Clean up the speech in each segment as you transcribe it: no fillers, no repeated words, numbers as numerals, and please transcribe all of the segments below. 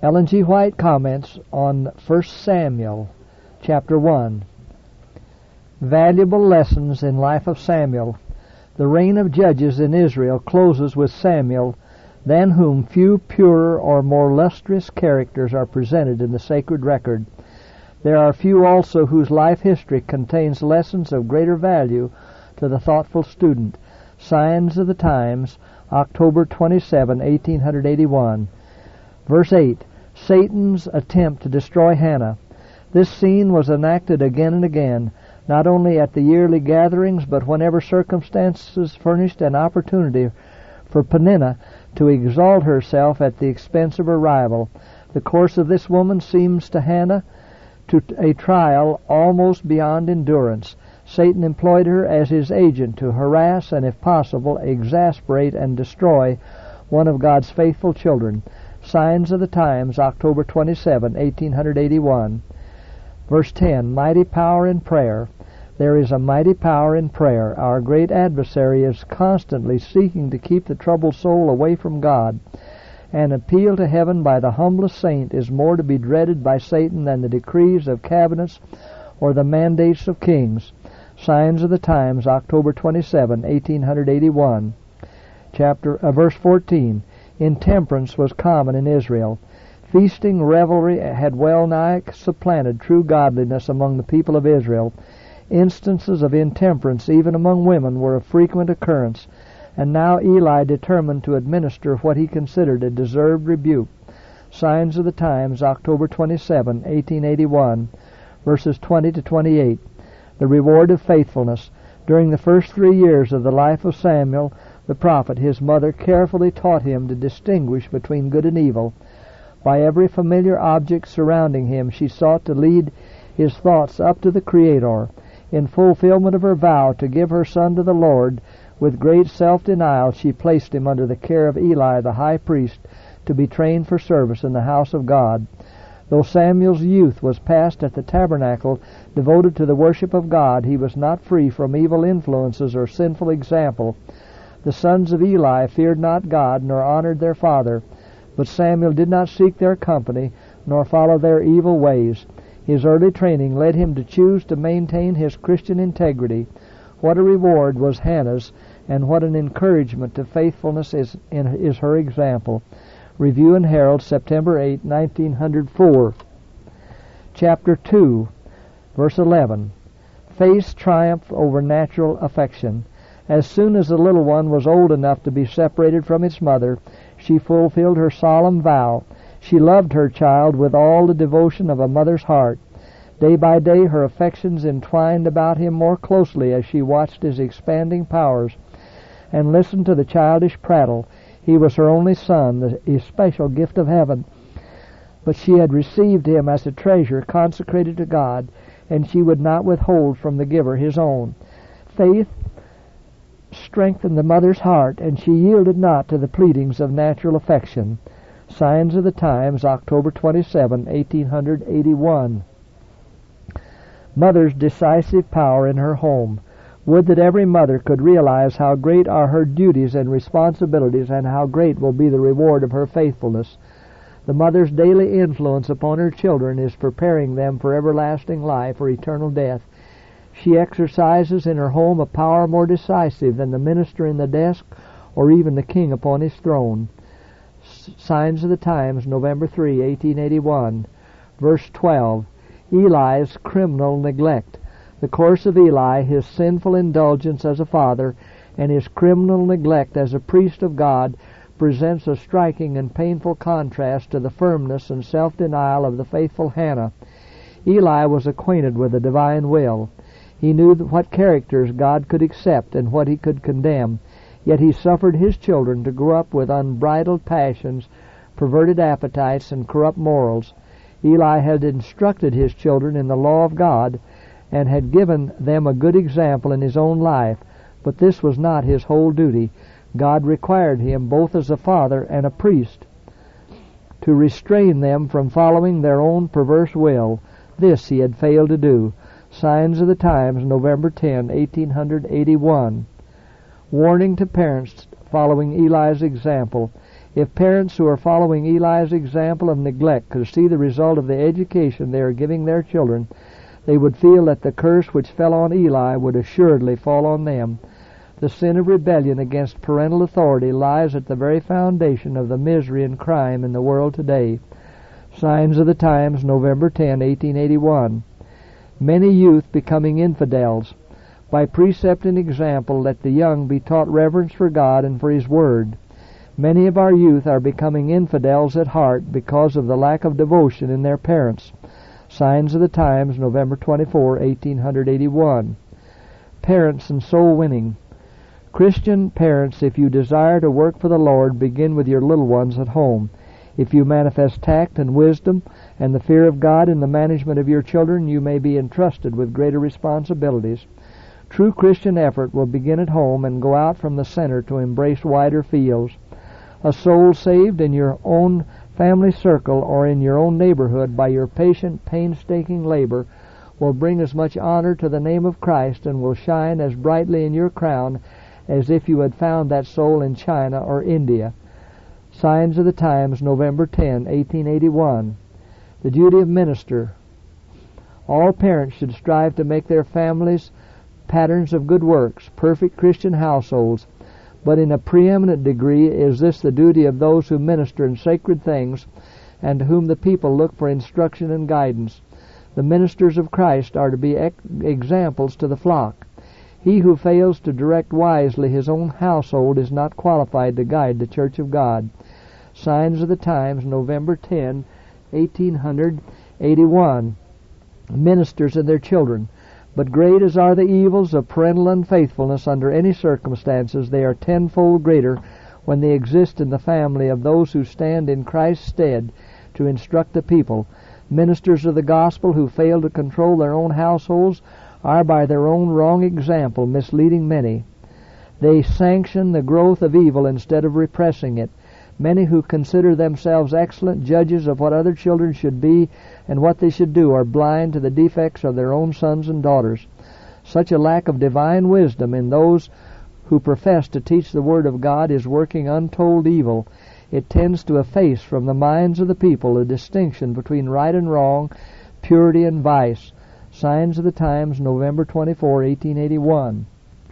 Ellen G. White comments on 1 Samuel, chapter 1. Valuable lessons in life of Samuel. The reign of judges in Israel closes with Samuel, than whom few purer or more lustrous characters are presented in the sacred record. There are few also whose life history contains lessons of greater value to the thoughtful student. Signs of the Times, October 27, 1881. Verse 8. Satan's attempt to destroy Hannah. This scene was enacted again and again, not only at the yearly gatherings, but whenever circumstances furnished an opportunity for Peninnah to exalt herself at the expense of her rival. The course of this woman seems to Hannah to a trial almost beyond endurance. Satan employed her as his agent to harass and, if possible, exasperate and destroy one of God's faithful children. Signs of the Times, October 27, 1881. Verse 10, Mighty power in prayer. There is a mighty power in prayer. Our great adversary is constantly seeking to keep the troubled soul away from God. An appeal to heaven by the humblest saint is more to be dreaded by Satan than the decrees of cabinets or the mandates of kings. Signs of the Times, October 27, 1881. Verse 14. Intemperance was common in Israel. Feasting, revelry had well nigh supplanted true godliness among the people of Israel. Instances of intemperance, even among women, were of frequent occurrence, and now Eli determined to administer what he considered a deserved rebuke. Signs of the Times, October 27, 1881, verses 20 to 28. The reward of faithfulness. During the first 3 years of the life of Samuel the prophet, his mother carefully taught him to distinguish between good and evil. By every familiar object surrounding him, she sought to lead his thoughts up to the Creator. In fulfillment of her vow to give her son to the Lord, with great self-denial she placed him under the care of Eli the high priest, to be trained for service in the house of God. Though Samuel's youth was passed at the tabernacle devoted to the worship of God, he was not free from evil influences or sinful example. The sons of Eli feared not God, nor honored their father. But Samuel did not seek their company, nor follow their evil ways. His early training led him to choose to maintain his Christian integrity. What a reward was Hannah's, and what an encouragement to faithfulness is her example. Review and Herald, September 8, 1904. Chapter 2, verse 11. Faith's triumph over natural affection. As soon as the little one was old enough to be separated from its mother, she fulfilled her solemn vow. She loved her child with all the devotion of a mother's heart. Day by day her affections entwined about him more closely as she watched his expanding powers and listened to the childish prattle. He was her only son, the especial gift of heaven. But she had received him as a treasure consecrated to God, and she would not withhold from the giver his own. Faith strengthened the mother's heart, and she yielded not to the pleadings of natural affection. Signs of the Times, October 27, 1881. Mother's decisive power in her home. Would that every mother could realize how great are her duties and responsibilities, and how great will be the reward of her faithfulness. The mother's daily influence upon her children is preparing them for everlasting life or eternal death. She exercises in her home a power more decisive than the minister in the desk or even the king upon his throne. Signs of the Times, November 3, 1881. Verse 12. Eli's criminal neglect. The course of Eli, his sinful indulgence as a father, and his criminal neglect as a priest of God, presents a striking and painful contrast to the firmness and self-denial of the faithful Hannah. Eli was acquainted with the divine will. He knew what characters God could accept and what he could condemn, yet he suffered his children to grow up with unbridled passions, perverted appetites, and corrupt morals. Eli had instructed his children in the law of God and had given them a good example in his own life, but this was not his whole duty. God required him, both as a father and a priest, to restrain them from following their own perverse will. This he had failed to do. Signs of the Times, November 10, 1881. Warning to parents following Eli's example. If parents who are following Eli's example of neglect could see the result of the education they are giving their children, they would feel that the curse which fell on Eli would assuredly fall on them. The sin of rebellion against parental authority lies at the very foundation of the misery and crime in the world today. Signs of the Times, November 10, 1881. Many youth becoming infidels. By precept and example, let the young be taught reverence for God and for His Word. Many of our youth are becoming infidels at heart because of the lack of devotion in their parents. Signs of the Times, November 24, 1881. Parents and soul winning. Christian parents, if you desire to work for the Lord, begin with your little ones at home. If you manifest tact and wisdom and the fear of God in the management of your children, you may be entrusted with greater responsibilities. True Christian effort will begin at home and go out from the center to embrace wider fields. A soul saved in your own family circle or in your own neighborhood by your patient, painstaking labor will bring as much honor to the name of Christ and will shine as brightly in your crown as if you had found that soul in China or India. Signs of the Times, November 10, 1881. The duty of minister. All parents should strive to make their families patterns of good works, perfect Christian households, but in a preeminent degree is this the duty of those who minister in sacred things and to whom the people look for instruction and guidance. The ministers of Christ are to be examples to the flock. He who fails to direct wisely his own household is not qualified to guide the Church of God. Signs of the Times, November 10, 1881. Ministers and their children. But great as are the evils of parental unfaithfulness under any circumstances, they are tenfold greater when they exist in the family of those who stand in Christ's stead to instruct the people. Ministers of the gospel who fail to control their own households are by their own wrong example misleading many. They sanction the growth of evil instead of repressing it. Many who consider themselves excellent judges of what other children should be and what they should do are blind to the defects of their own sons and daughters. Such a lack of divine wisdom in those who profess to teach the Word of God is working untold evil. It tends to efface from the minds of the people a distinction between right and wrong, purity and vice. Signs of the Times, November 24, 1881.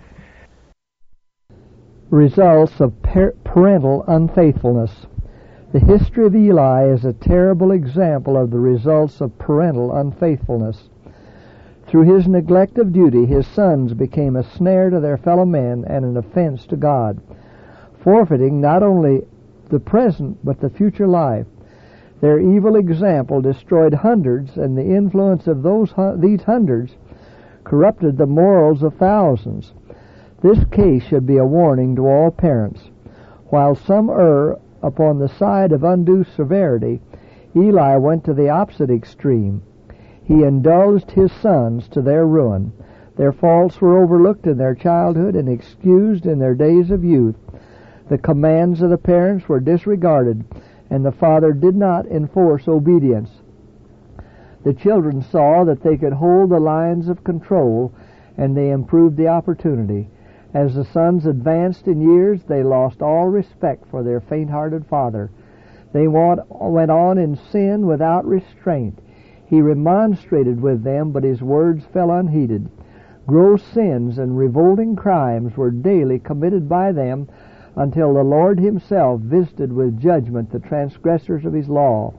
Results of parental unfaithfulness. The history of Eli is a terrible example of the results of parental unfaithfulness. Through his neglect of duty, his sons became a snare to their fellow men and an offense to God, forfeiting not only the present but the future life. Their evil example destroyed hundreds, and the influence of these hundreds corrupted the morals of thousands. This case should be a warning to all parents. While some err upon the side of undue severity, Eli went to the opposite extreme. He indulged his sons to their ruin. Their faults were overlooked in their childhood and excused in their days of youth. The commands of the parents were disregarded, and the father did not enforce obedience. The children saw that they could hold the lines of control, and they improved the opportunity. As the sons advanced in years, they lost all respect for their faint-hearted father. They went on in sin without restraint. He remonstrated with them, but his words fell unheeded. Gross sins and revolting crimes were daily committed by them until the Lord himself visited with judgment the transgressors of his law.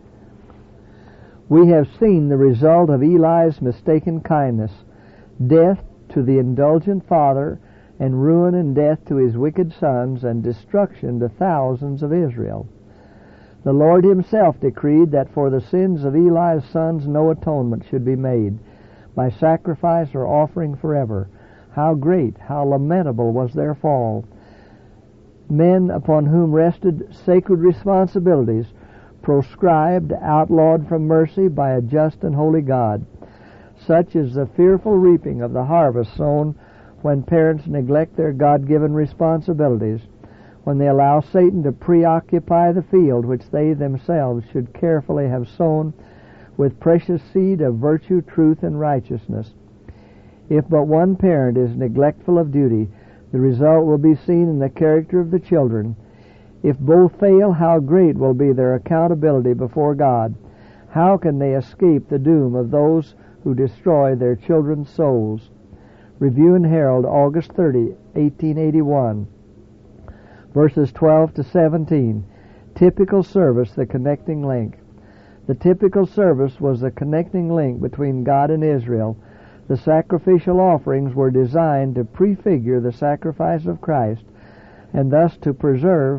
We have seen the result of Eli's mistaken kindness: death to the indulgent father, and ruin and death to his wicked sons, and destruction to thousands of Israel. The Lord himself decreed that for the sins of Eli's sons no atonement should be made by sacrifice or offering forever. How great, how lamentable was their fall! Men upon whom rested sacred responsibilities, proscribed, outlawed from mercy by a just and holy God. Such is the fearful reaping of the harvest sown when parents neglect their God-given responsibilities, when they allow Satan to preoccupy the field which they themselves should carefully have sown with precious seed of virtue, truth, and righteousness. If but one parent is neglectful of duty, the result will be seen in the character of the children. If both fail, how great will be their accountability before God? How can they escape the doom of those who destroy their children's souls? Review and Herald, August 30, 1881. Verses 12 to 17. Typical service, the connecting link. The typical service was the connecting link between God and Israel. The sacrificial offerings were designed to prefigure the sacrifice of Christ, and thus to preserve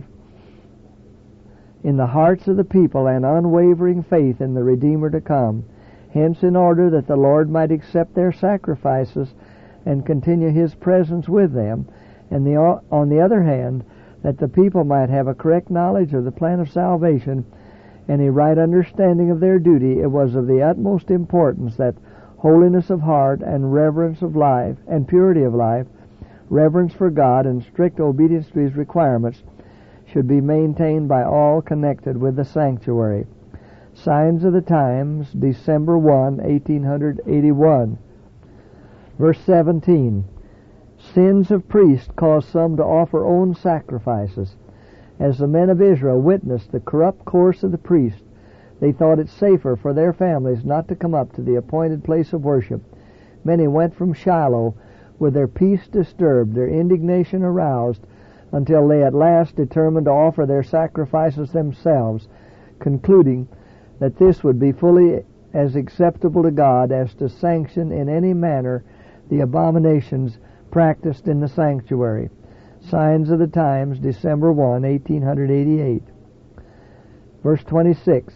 in the hearts of the people an unwavering faith in the Redeemer to come. Hence, in order that the Lord might accept their sacrifices and continue His presence with them, and on the other hand, that the people might have a correct knowledge of the plan of salvation and a right understanding of their duty, it was of the utmost importance that holiness of heart and reverence of life and purity of life, reverence for God and strict obedience to His requirements should be maintained by all connected with the sanctuary. Signs of the Times, December 1, 1881. Verse 17. Sins of priests caused some to offer own sacrifices. As the men of Israel witnessed the corrupt course of the priests, they thought it safer for their families not to come up to the appointed place of worship. Many went from Shiloh with their peace disturbed, their indignation aroused, until they at last determined to offer their sacrifices themselves, concluding that this would be fully as acceptable to God as to sanction in any manner the abominations practiced in the sanctuary. Signs of the Times, December 1, 1888. Verse 26.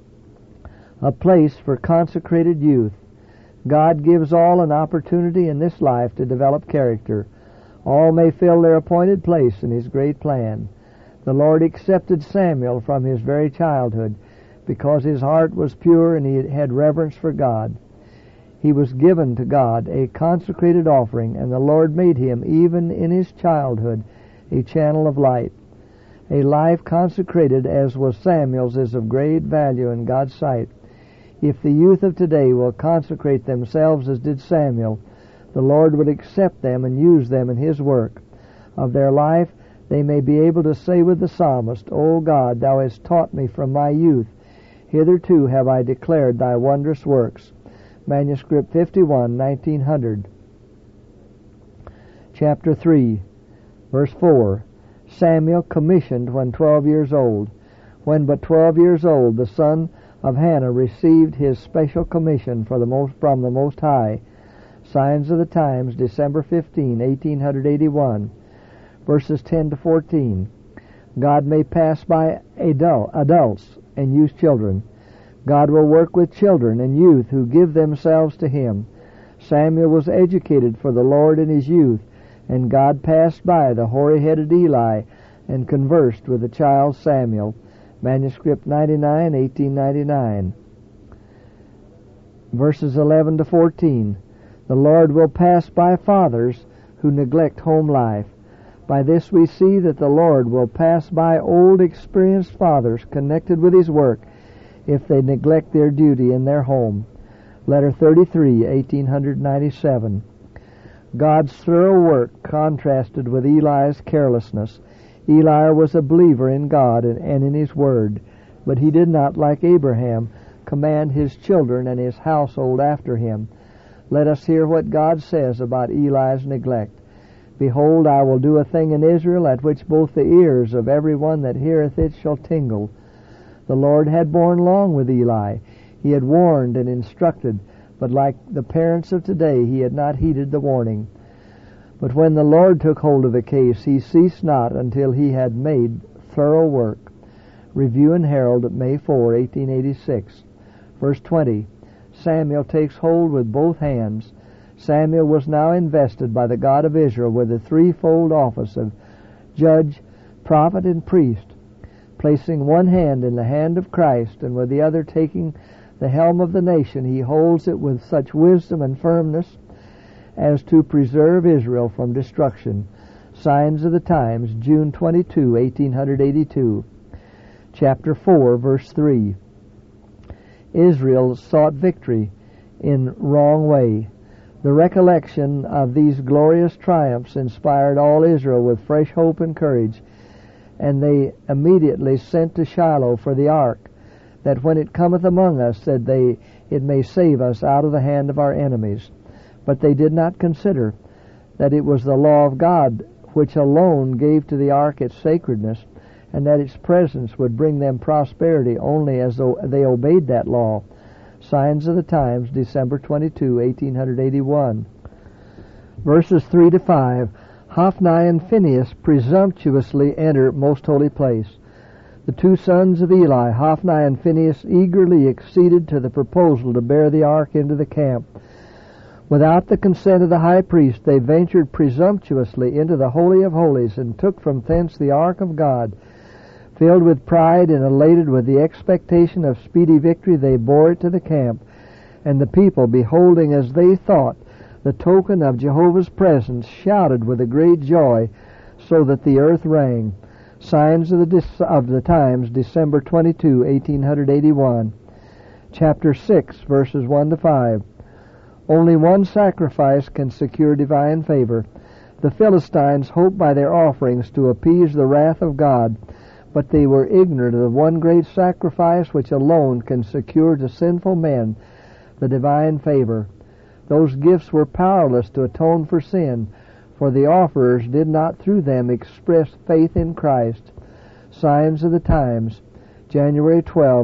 A place for consecrated youth. God gives all an opportunity in this life to develop character. All may fill their appointed place in His great plan. The Lord accepted Samuel from his very childhood because his heart was pure and he had reverence for God. He was given to God a consecrated offering, and the Lord made him, even in his childhood, a channel of light. A life consecrated as was Samuel's is of great value in God's sight. If the youth of today will consecrate themselves as did Samuel, the Lord would accept them and use them in His work. Of their life they may be able to say with the psalmist, O God, Thou hast taught me from my youth. Hitherto have I declared Thy wondrous works. Manuscript 51, 1900. Chapter 3, verse 4. Samuel commissioned when 12 years old. When but 12 years old, the son of Hannah received his special commission from the Most High. Signs of the Times, December 15, 1881. Verses 10 to 14. God may pass by adults and use children. God will work with children and youth who give themselves to Him. Samuel was educated for the Lord in his youth, and God passed by the hoary-headed Eli and conversed with the child Samuel. Manuscript 99, 1899. Verses 11 to 14. The Lord will pass by fathers who neglect home life. By this we see that the Lord will pass by old experienced fathers connected with His work if they neglect their duty in their home. Letter 33, 1897. God's thorough work contrasted with Eli's carelessness. Eli was a believer in God and in His Word, but he did not, like Abraham, command his children and his household after him. Let us hear what God says about Eli's neglect. Behold, I will do a thing in Israel at which both the ears of every one that heareth it shall tingle. The Lord had borne long with Eli. He had warned and instructed, but like the parents of today, he had not heeded the warning. But when the Lord took hold of the case, He ceased not until He had made thorough work. Review and Herald, May 4, 1886. Verse 20. Samuel takes hold with both hands. Samuel was now invested by the God of Israel with the threefold office of judge, prophet, and priest. Placing one hand in the hand of Christ and with the other taking the helm of the nation, he holds it with such wisdom and firmness as to preserve Israel from destruction. Signs of the Times, June 22, 1882. Chapter 4, verse 3. Israel sought victory in wrong way. The recollection of these glorious triumphs inspired all Israel with fresh hope and courage. And they immediately sent to Shiloh for the ark, that when it cometh among us, said they, it may save us out of the hand of our enemies. But they did not consider that it was the law of God which alone gave to the ark its sacredness, and that its presence would bring them prosperity only as though they obeyed that law. Signs of the Times, December 22, 1881. Verses 3 to 5. Hophni and Phinehas presumptuously enter most holy place. The two sons of Eli, Hophni and Phinehas, eagerly acceded to the proposal to bear the ark into the camp. Without the consent of the high priest, they ventured presumptuously into the Holy of Holies, and took from thence the ark of God. Filled with pride and elated with the expectation of speedy victory, they bore it to the camp. And the people, beholding as they thought the token of Jehovah's presence, shouted with a great joy, so that the earth rang. Signs of the Times, December 22, 1881. Chapter 6, verses 1 to 5. Only one sacrifice can secure divine favor. The Philistines hoped by their offerings to appease the wrath of God, but they were ignorant of the one great sacrifice which alone can secure to sinful men the divine favor. Those gifts were powerless to atone for sin, for the offerers did not through them express faith in Christ. Signs of the Times, January 12,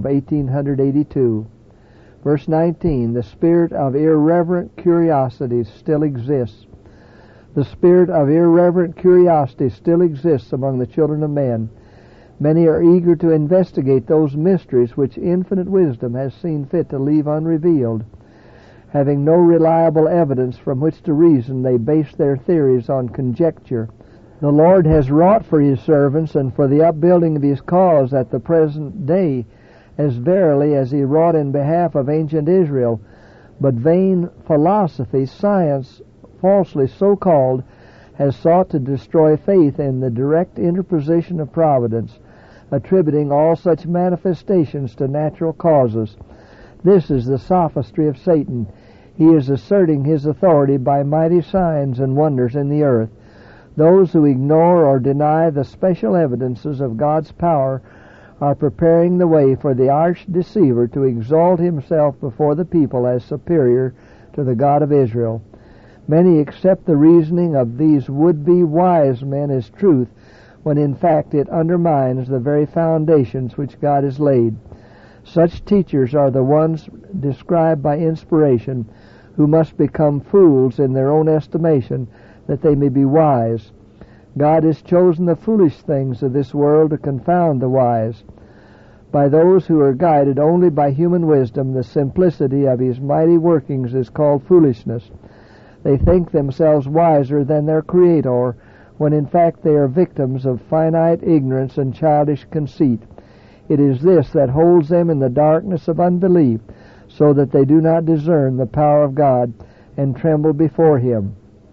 1882. Verse 19, the spirit of irreverent curiosity still exists. The spirit of irreverent curiosity still exists among the children of men. Many are eager to investigate those mysteries which infinite wisdom has seen fit to leave unrevealed. Having no reliable evidence from which to reason, they base their theories on conjecture. The Lord has wrought for His servants and for the upbuilding of His cause at the present day, as verily as He wrought in behalf of ancient Israel. But vain philosophy, science, falsely so called, has sought to destroy faith in the direct interposition of providence, attributing all such manifestations to natural causes. This is the sophistry of Satan. He is asserting his authority by mighty signs and wonders in the earth. Those who ignore or deny the special evidences of God's power are preparing the way for the arch deceiver to exalt himself before the people as superior to the God of Israel. Many accept the reasoning of these would-be wise men as truth, when in fact it undermines the very foundations which God has laid. Such teachers are the ones described by inspiration, who must become fools in their own estimation, that they may be wise. God has chosen the foolish things of this world to confound the wise. By those who are guided only by human wisdom, the simplicity of His mighty workings is called foolishness. They think themselves wiser than their Creator, when in fact they are victims of finite ignorance and childish conceit. It is this that holds them in the darkness of unbelief, so that they do not discern the power of God and tremble before Him.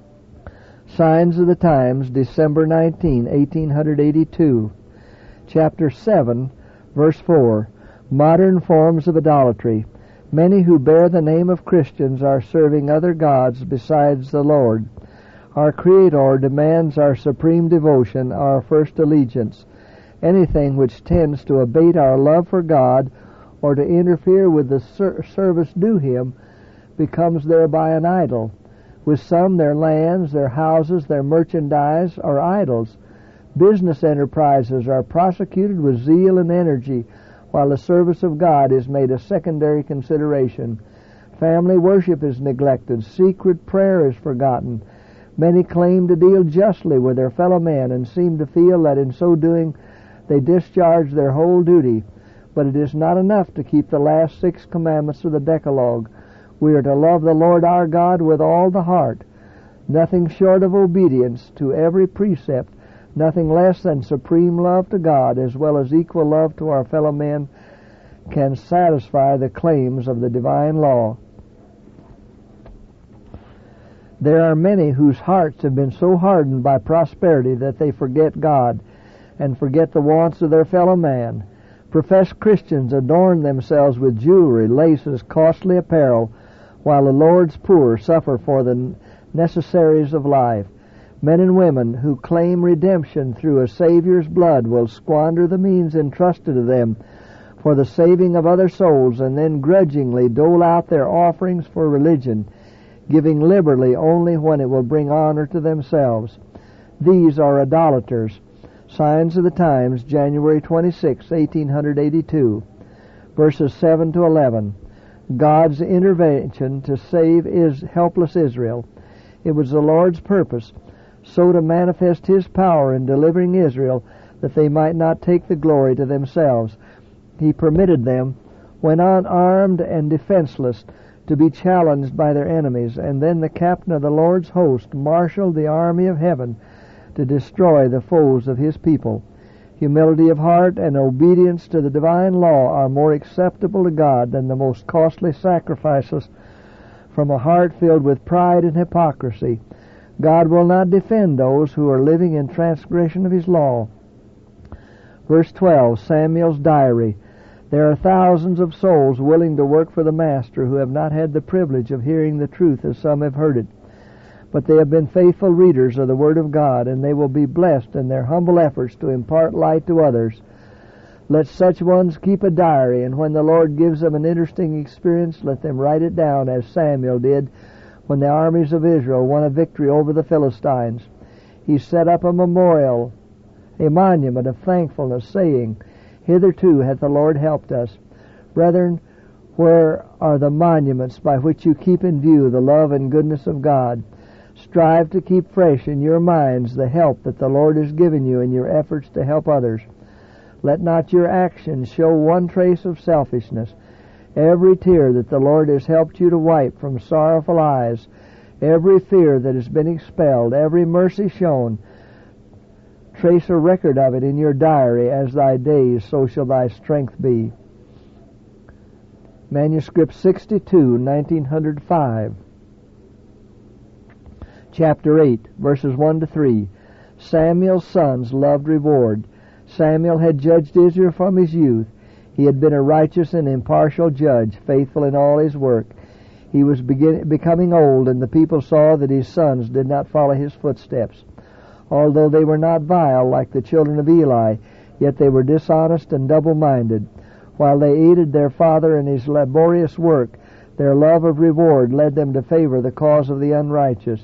Signs of the Times, December 19, 1882. Chapter 7, verse 4. Modern forms of idolatry. Many who bear the name of Christians are serving other gods besides the Lord. Our Creator demands our supreme devotion, our first allegiance. Anything which tends to abate our love for God or to interfere with the service due Him becomes thereby an idol. With some, their lands, their houses, their merchandise are idols. Business enterprises are prosecuted with zeal and energy, while the service of God is made a secondary consideration. Family worship is neglected. Secret prayer is forgotten. Many claim to deal justly with their fellow men and seem to feel that in so doing they discharge their whole duty. But it is not enough to keep the last 6 commandments of the Decalogue. We are to love the Lord our God with all the heart. Nothing short of obedience to every precept, nothing less than supreme love to God, as well as equal love to our fellow men, can satisfy the claims of the divine law. There are many whose hearts have been so hardened by prosperity that they forget God and forget the wants of their fellow man. Professed Christians adorn themselves with jewelry, laces, costly apparel, while the Lord's poor suffer for the necessaries of life. Men and women who claim redemption through a Savior's blood will squander the means entrusted to them for the saving of other souls, and then grudgingly dole out their offerings for religion, giving liberally only when it will bring honor to themselves. These are idolaters. Signs of the Times, January 26, 1882, verses 7 to 11. God's intervention to save helpless Israel. It was the Lord's purpose so to manifest His power in delivering Israel that they might not take the glory to themselves. He permitted them, when unarmed and defenseless, to be challenged by their enemies, and then the captain of the Lord's host marshaled the army of heaven to destroy the foes of His people. Humility of heart and obedience to the divine law are more acceptable to God than the most costly sacrifices from a heart filled with pride and hypocrisy. God will not defend those who are living in transgression of His law. Verse 12, Samuel's diary. There are thousands of souls willing to work for the Master who have not had the privilege of hearing the truth as some have heard it. But they have been faithful readers of the Word of God, and they will be blessed in their humble efforts to impart light to others. Let such ones keep a diary, and when the Lord gives them an interesting experience, let them write it down as Samuel did when the armies of Israel won a victory over the Philistines. He set up a memorial, a monument of thankfulness, saying, Hitherto hath the Lord helped us. Brethren, where are the monuments by which you keep in view the love and goodness of God? Strive to keep fresh in your minds the help that the Lord has given you in your efforts to help others. Let not your actions show one trace of selfishness. Every tear that the Lord has helped you to wipe from sorrowful eyes, every fear that has been expelled, every mercy shown, trace a record of it in your diary. As thy days, so shall thy strength be. Manuscript 62, 1905. Chapter 8, verses 1 to 3. Samuel's sons loved reward. Samuel had judged Israel from his youth. He had been a righteous and impartial judge, faithful in all his work. He was becoming old, and the people saw that his sons did not follow his footsteps. Although they were not vile like the children of Eli, yet they were dishonest and double-minded. While they aided their father in his laborious work, their love of reward led them to favor the cause of the unrighteous.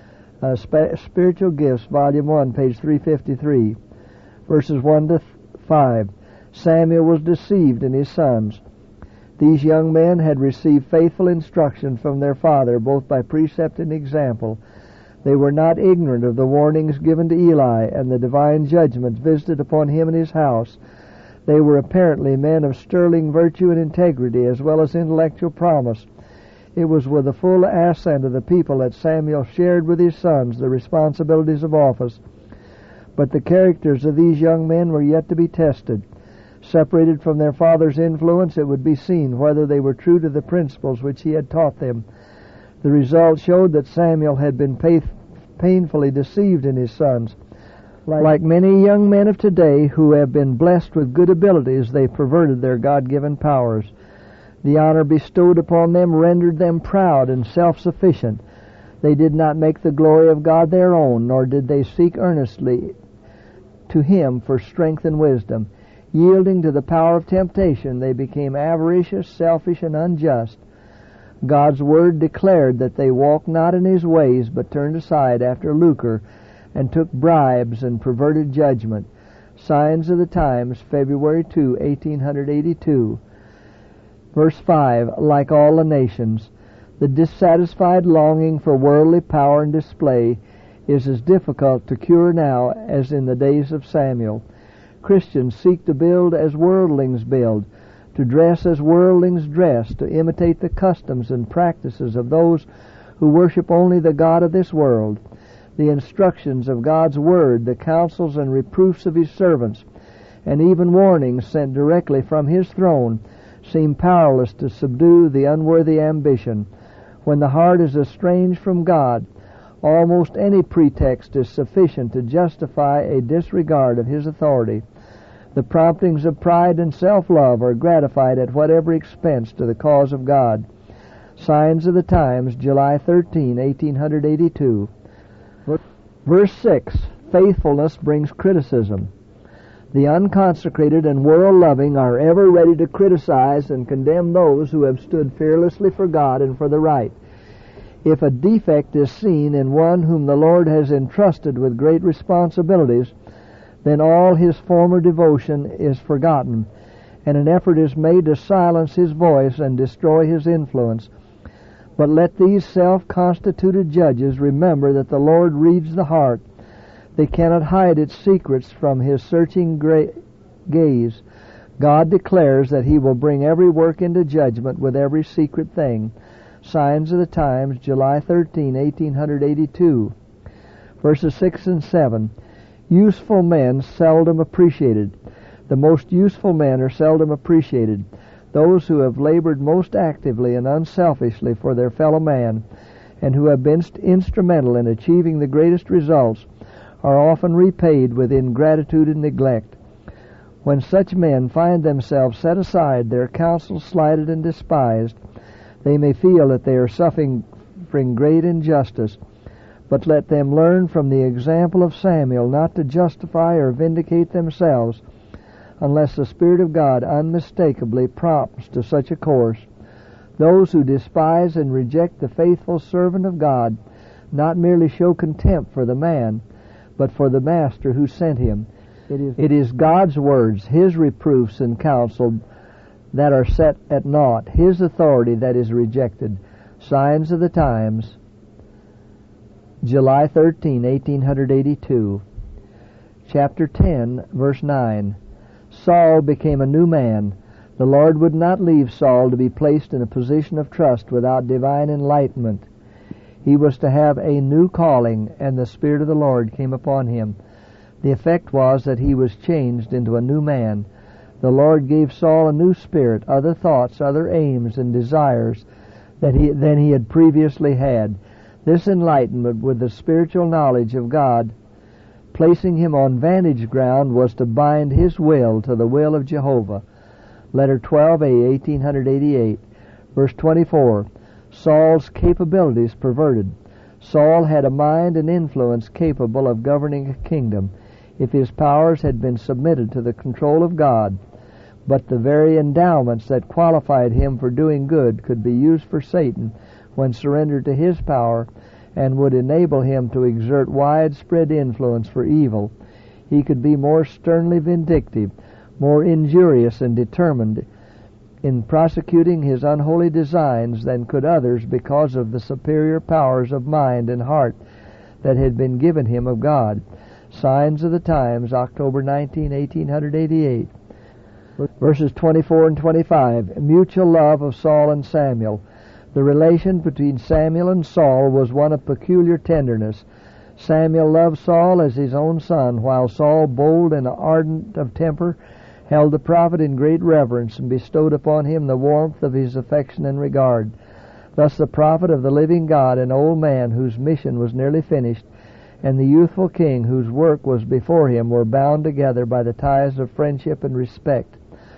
Spiritual Gifts, Volume 1, page 353, verses 1 to 5. Samuel was deceived in his sons. These young men had received faithful instruction from their father, both by precept and example. They were not ignorant of the warnings given to Eli and the divine judgments visited upon him and his house. They were apparently men of sterling virtue and integrity, as well as intellectual promise. It was with the full assent of the people that Samuel shared with his sons the responsibilities of office. But the characters of these young men were yet to be tested. Separated from their father's influence, it would be seen whether they were true to the principles which he had taught them. The result showed that Samuel had been painfully deceived in his sons. Like many young men of today who have been blessed with good abilities, they perverted their God-given powers. The honor bestowed upon them rendered them proud and self-sufficient. They did not make the glory of God their own, nor did they seek earnestly to Him for strength and wisdom. Yielding to the power of temptation, they became avaricious, selfish, and unjust. God's word declared that they walked not in His ways, but turned aside after lucre, and took bribes and perverted judgment. Signs of the Times, February 2, 1882. Verse 5, like all the nations, the dissatisfied longing for worldly power and display is as difficult to cure now as in the days of Samuel. Christians seek to build as worldlings build, to dress as worldlings dress, to imitate the customs and practices of those who worship only the god of this world. The instructions of God's Word, the counsels and reproofs of His servants, and even warnings sent directly from His throne seem powerless to subdue the unworthy ambition. When the heart is estranged from God, almost any pretext is sufficient to justify a disregard of His authority. The promptings of pride and self-love are gratified at whatever expense to the cause of God. Signs of the Times, July 13, 1882. Verse 6, faithfulness brings criticism. The unconsecrated and world-loving are ever ready to criticize and condemn those who have stood fearlessly for God and for the right. If a defect is seen in one whom the Lord has entrusted with great responsibilities, then all his former devotion is forgotten, and an effort is made to silence his voice and destroy his influence. But let these self-constituted judges remember that the Lord reads the heart. They cannot hide its secrets from his searching gaze. God declares that he will bring every work into judgment with every secret thing. Signs of the Times, July 13, 1882. Verses 6 and 7. Useful men seldom appreciated. The most useful men are seldom appreciated. Those who have labored most actively and unselfishly for their fellow man, and who have been instrumental in achieving the greatest results, are often repaid with ingratitude and neglect. When such men find themselves set aside, their counsel slighted and despised, they may feel that they are suffering great injustice. But let them learn from the example of Samuel not to justify or vindicate themselves unless the Spirit of God unmistakably prompts to such a course. Those who despise and reject the faithful servant of God not merely show contempt for the man, but for the master who sent him. It is God's words, his reproofs and counsel that are set at naught, his authority that is rejected. Signs of the Times, July 13, 1882. Chapter 10, verse 9. Saul became a new man. The Lord would not leave Saul to be placed in a position of trust without divine enlightenment. He was to have a new calling, and the Spirit of the Lord came upon him. The effect was that he was changed into a new man. The Lord gave Saul a new spirit, other thoughts, other aims and desires than he had previously had. This enlightenment with the spiritual knowledge of God, placing him on vantage ground, was to bind his will to the will of Jehovah. Letter 12A, 1888. Verse 24. Saul's capabilities perverted. Saul had a mind and influence capable of governing a kingdom if his powers had been submitted to the control of God. But the very endowments that qualified him for doing good could be used for Satan when surrendered to his power, and would enable him to exert widespread influence for evil. He could be more sternly vindictive, more injurious and determined in prosecuting his unholy designs than could others because of the superior powers of mind and heart that had been given him of God. Signs of the Times, October 19, 1888. Verses 24 and 25. Mutual love of Saul and Samuel. The relation between Samuel and Saul was one of peculiar tenderness. Samuel loved Saul as his own son, while Saul, bold and ardent of temper, held the prophet in great reverence and bestowed upon him the warmth of his affection and regard. Thus the prophet of the living God, an old man whose mission was nearly finished, and the youthful king whose work was before him were bound together by the ties of friendship and respect.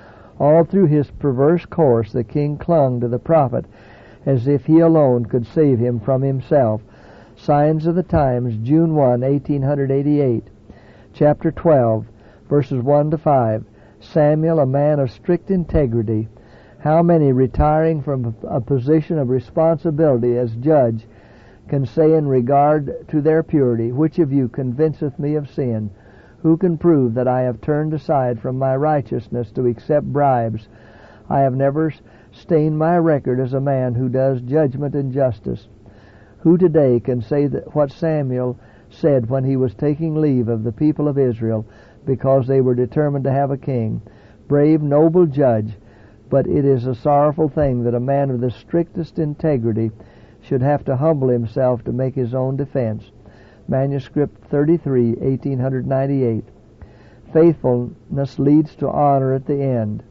All through his perverse course the king clung to the prophet as if he alone could save him from himself. Signs of the Times, June 1, 1888. Chapter 12, verses 1 to 5. Samuel, a man of strict integrity. How many retiring from a position of responsibility as judge can say in regard to their purity, "Which of you convinceth me of sin? Who can prove that I have turned aside from my righteousness to accept bribes? I have never stained my record as a man who does judgment and justice." Who today can say that what Samuel said when he was taking leave of the people of Israel because they were determined to have a king? Brave, noble judge, but it is a sorrowful thing that a man of the strictest integrity should have to humble himself to make his own defense. Manuscript 33, 1898. Faithfulness leads to honor at the end.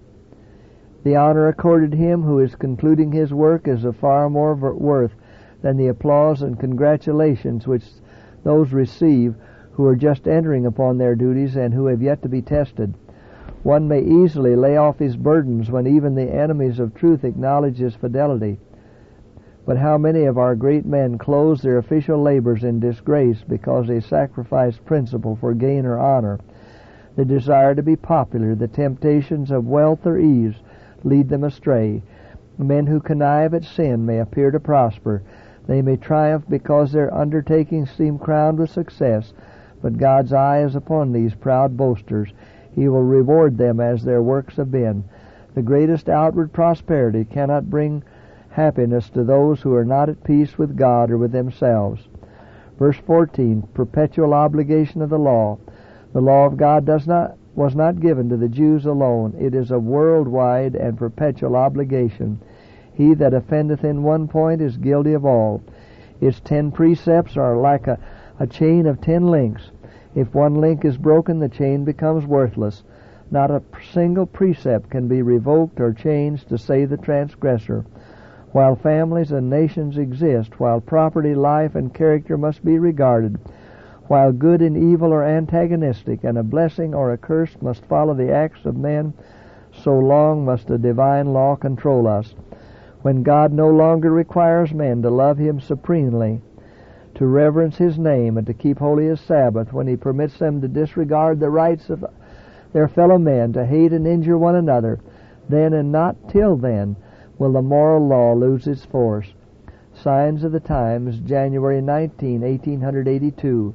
The honor accorded him who is concluding his work is of far more worth than the applause and congratulations which those receive who are just entering upon their duties and who have yet to be tested. One may easily lay off his burdens when even the enemies of truth acknowledge his fidelity. But how many of our great men close their official labors in disgrace because they sacrifice principle for gain or honor? The desire to be popular, the temptations of wealth or ease lead them astray. Men who connive at sin may appear to prosper. They may triumph because their undertakings seem crowned with success, but God's eye is upon these proud boasters. He will reward them as their works have been. The greatest outward prosperity cannot bring happiness to those who are not at peace with God or with themselves. Verse 14, perpetual obligation of the law. The law of God was not given to the Jews alone. It is a worldwide and perpetual obligation. He that offendeth in one point is guilty of all. Its 10 precepts are like a chain of 10 links. If one link is broken, the chain becomes worthless. Not a single precept can be revoked or changed to save the transgressor. While families and nations exist, while property, life, and character must be regarded, while good and evil are antagonistic, and a blessing or a curse must follow the acts of men, so long must the divine law control us. When God no longer requires men to love Him supremely, to reverence His name, and to keep holy His Sabbath, when He permits them to disregard the rights of their fellow men, to hate and injure one another, then and not till then will the moral law lose its force. Signs of the Times, January 19, 1882.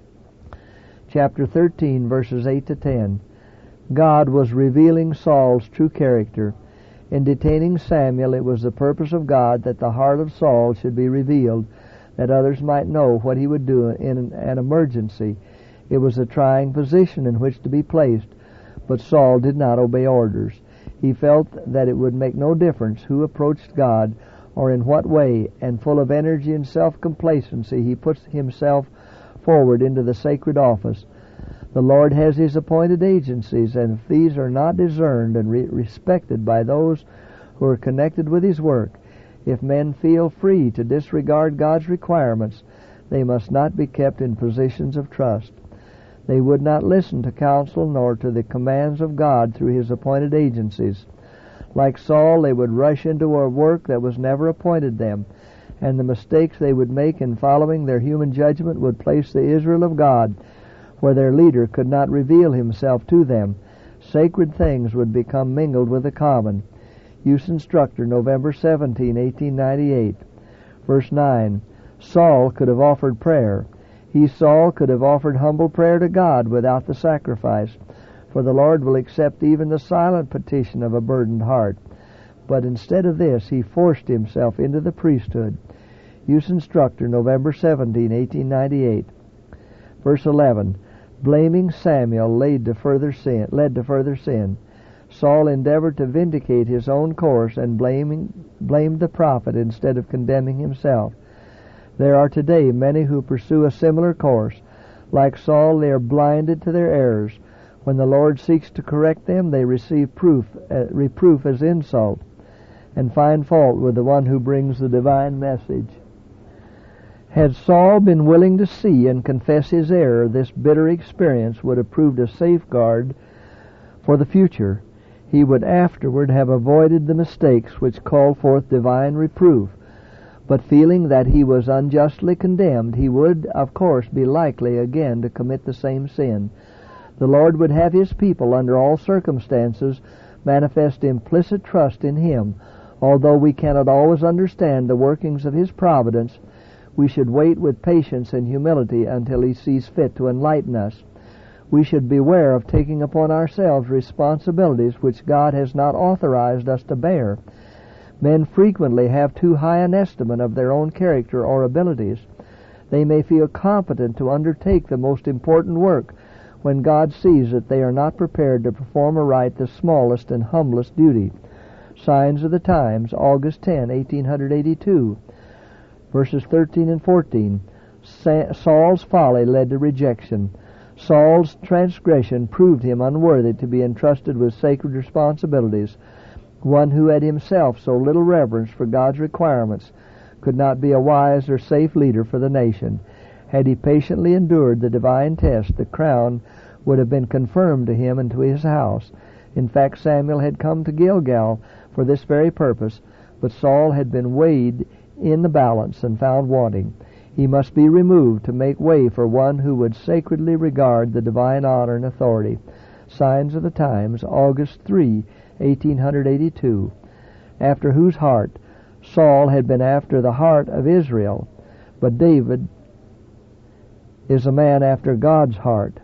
Chapter 13, verses 8 to 10. God was revealing Saul's true character. In detaining Samuel, it was the purpose of God that the heart of Saul should be revealed, that others might know what he would do in an emergency. It was a trying position in which to be placed, but Saul did not obey orders. He felt that it would make no difference who approached God or in what way, and full of energy and self-complacency, he puts himself forward into the sacred office. The Lord has His appointed agencies, and if these are not discerned and respected by those who are connected with His work, if men feel free to disregard God's requirements, they must not be kept in positions of trust. They would not listen to counsel nor to the commands of God through His appointed agencies. Like Saul, they would rush into a work that was never appointed them, and the mistakes they would make in following their human judgment would place the Israel of God where their leader could not reveal himself to them. Sacred things would become mingled with the common. Use Instructor, November 17, 1898. Verse 9, Saul could have offered prayer. He, Saul, could have offered humble prayer to God without the sacrifice, for the Lord will accept even the silent petition of a burdened heart. But instead of this, he forced himself into the priesthood. Use Instructor, November 17, 1898. Verse 11, blaming Samuel led to further sin. Saul endeavored to vindicate his own course and blamed the prophet instead of condemning himself. There are today many who pursue a similar course. Like Saul, they are blinded to their errors. When the Lord seeks to correct them, they receive reproof as insult, and find fault with the one who brings the divine message. Had Saul been willing to see and confess his error, this bitter experience would have proved a safeguard for the future. He would afterward have avoided the mistakes which called forth divine reproof. But feeling that he was unjustly condemned, he would, of course, be likely again to commit the same sin. The Lord would have His people, under all circumstances, manifest implicit trust in Him. Although we cannot always understand the workings of His providence, we should wait with patience and humility until He sees fit to enlighten us. We should beware of taking upon ourselves responsibilities which God has not authorized us to bear. Men frequently have too high an estimate of their own character or abilities. They may feel competent to undertake the most important work, when God sees that they are not prepared to perform aright the smallest and humblest duty. Signs of the Times, August 10, 1882. Verses 13 and 14. Saul's folly led to rejection. Saul's transgression proved him unworthy to be entrusted with sacred responsibilities. One who had himself so little reverence for God's requirements could not be a wise or safe leader for the nation. Had he patiently endured the divine test, the crown would have been confirmed to him and to his house. In fact, Samuel had come to Gilgal for this very purpose, but Saul had been weighed in the balance and found wanting. He must be removed to make way for one who would sacredly regard the divine honor and authority. Signs of the Times, August 3, 1882. After whose heart? Saul had been after the heart of Israel, but David is a man after God's heart.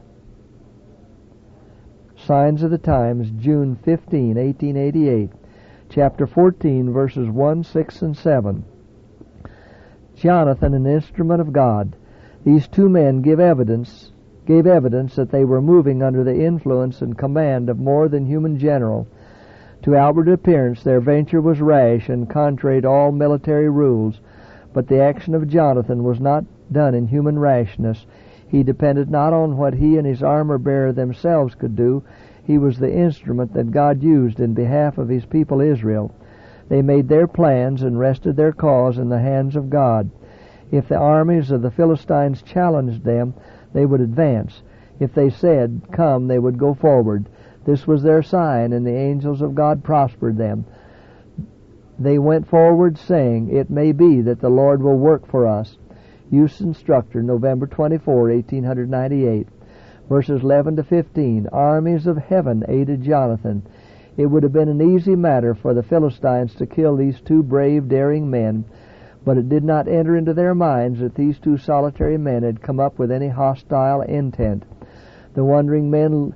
Signs of the Times, June 15, 1888. Chapter 14, verses 1, 6, and 7. Jonathan, an instrument of God. These two men gave evidence that they were moving under the influence and command of more than human general. To outward appearance their venture was rash and contrary to all military rules, but the action of Jonathan was not done in human rashness. He depended not on what he and his armor-bearer themselves could do. He was the instrument that God used in behalf of his people Israel. They made their plans and rested their cause in the hands of God. If the armies of the Philistines challenged them, they would advance. If they said, "Come," they would go forward. This was their sign, and the angels of God prospered them. They went forward, saying, "It may be that the Lord will work for us." Youth Instructor, November 24, 1898. Verses 11 to 15. Armies of heaven aided Jonathan. It would have been an easy matter for the Philistines to kill these two brave, daring men, but it did not enter into their minds that these two solitary men had come up with any hostile intent. The wondering men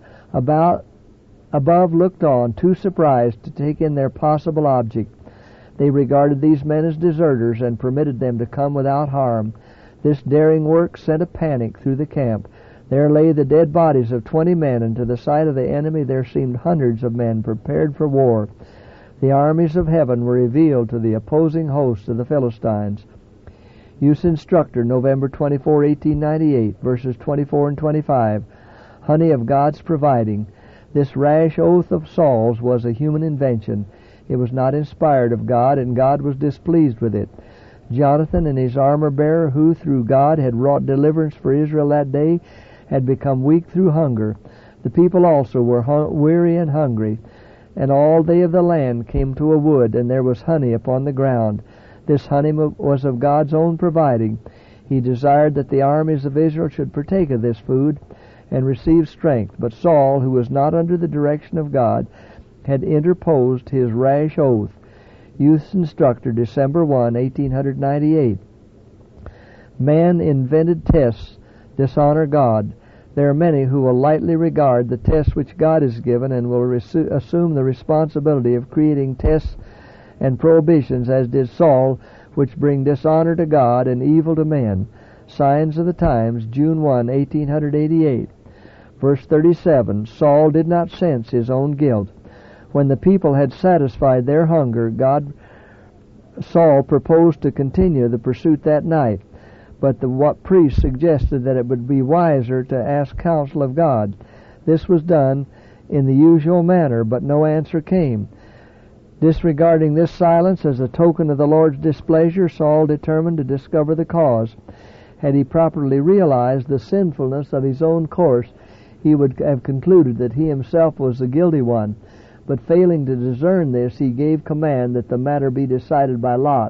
above looked on, too surprised to take in their possible object. They regarded these men as deserters and permitted them to come without harm. This daring work sent a panic through the camp. There lay the dead bodies of 20 men, and to the sight of the enemy there seemed hundreds of men prepared for war. The armies of heaven were revealed to the opposing hosts of the Philistines. Youth Instructor, November 24, 1898, verses 24 and 25. Honey of God's providing. This rash oath of Saul's was a human invention. It was not inspired of God, and God was displeased with it. Jonathan and his armor-bearer, who through God had wrought deliverance for Israel that day, had become weak through hunger. The people also were weary and hungry. And all they of the land came to a wood, and there was honey upon the ground. This honey was of God's own providing. He desired that the armies of Israel should partake of this food and receive strength. But Saul, who was not under the direction of God, had interposed his rash oath. Youth Instructor, December 1, 1898. Man-invented tests dishonor God. There are many who will lightly regard the tests which God has given and will assume the responsibility of creating tests and prohibitions, as did Saul, which bring dishonor to God and evil to men. Signs of the Times, June 1, 1888. Verse 37. Saul did not sense his own guilt. When the people had satisfied their hunger, Saul proposed to continue the pursuit that night. But the priest suggested that it would be wiser to ask counsel of God. This was done in the usual manner, but no answer came. Disregarding this silence as a token of the Lord's displeasure, Saul determined to discover the cause. Had he properly realized the sinfulness of his own course, he would have concluded that he himself was the guilty one. But failing to discern this, he gave command that the matter be decided by lot.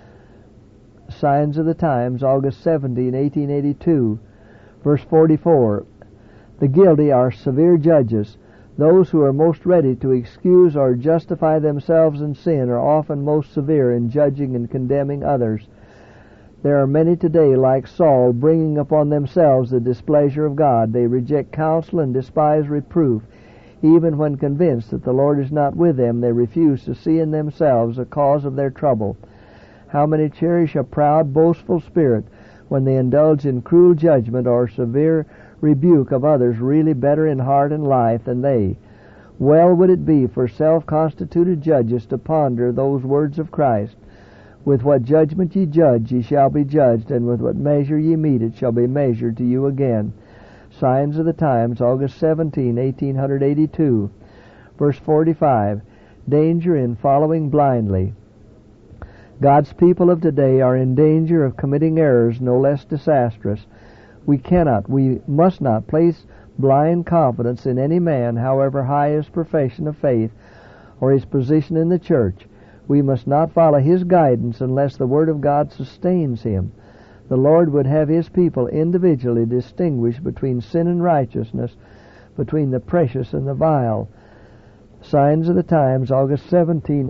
Signs of the Times, August 17, 1882. Verse 44. The guilty are severe judges. Those who are most ready to excuse or justify themselves in sin are often most severe in judging and condemning others. There are many today like Saul, bringing upon themselves the displeasure of God. They reject counsel and despise reproof. Even when convinced that the Lord is not with them, they refuse to see in themselves a cause of their trouble. How many cherish a proud, boastful spirit when they indulge in cruel judgment or severe rebuke of others really better in heart and life than they. Well would it be for self-constituted judges to ponder those words of Christ. With what judgment ye judge, ye shall be judged, and with what measure ye mete, it shall be measured to you again. Signs of the Times, August 17, 1882. Verse 45. Danger in following blindly. God's people of today are in danger of committing errors no less disastrous. We must not place blind confidence in any man, however high his profession of faith or his position in the church. We must not follow his guidance unless the Word of God sustains him. The Lord would have his people individually distinguish between sin and righteousness, between the precious and the vile. Signs of the Times, August 17,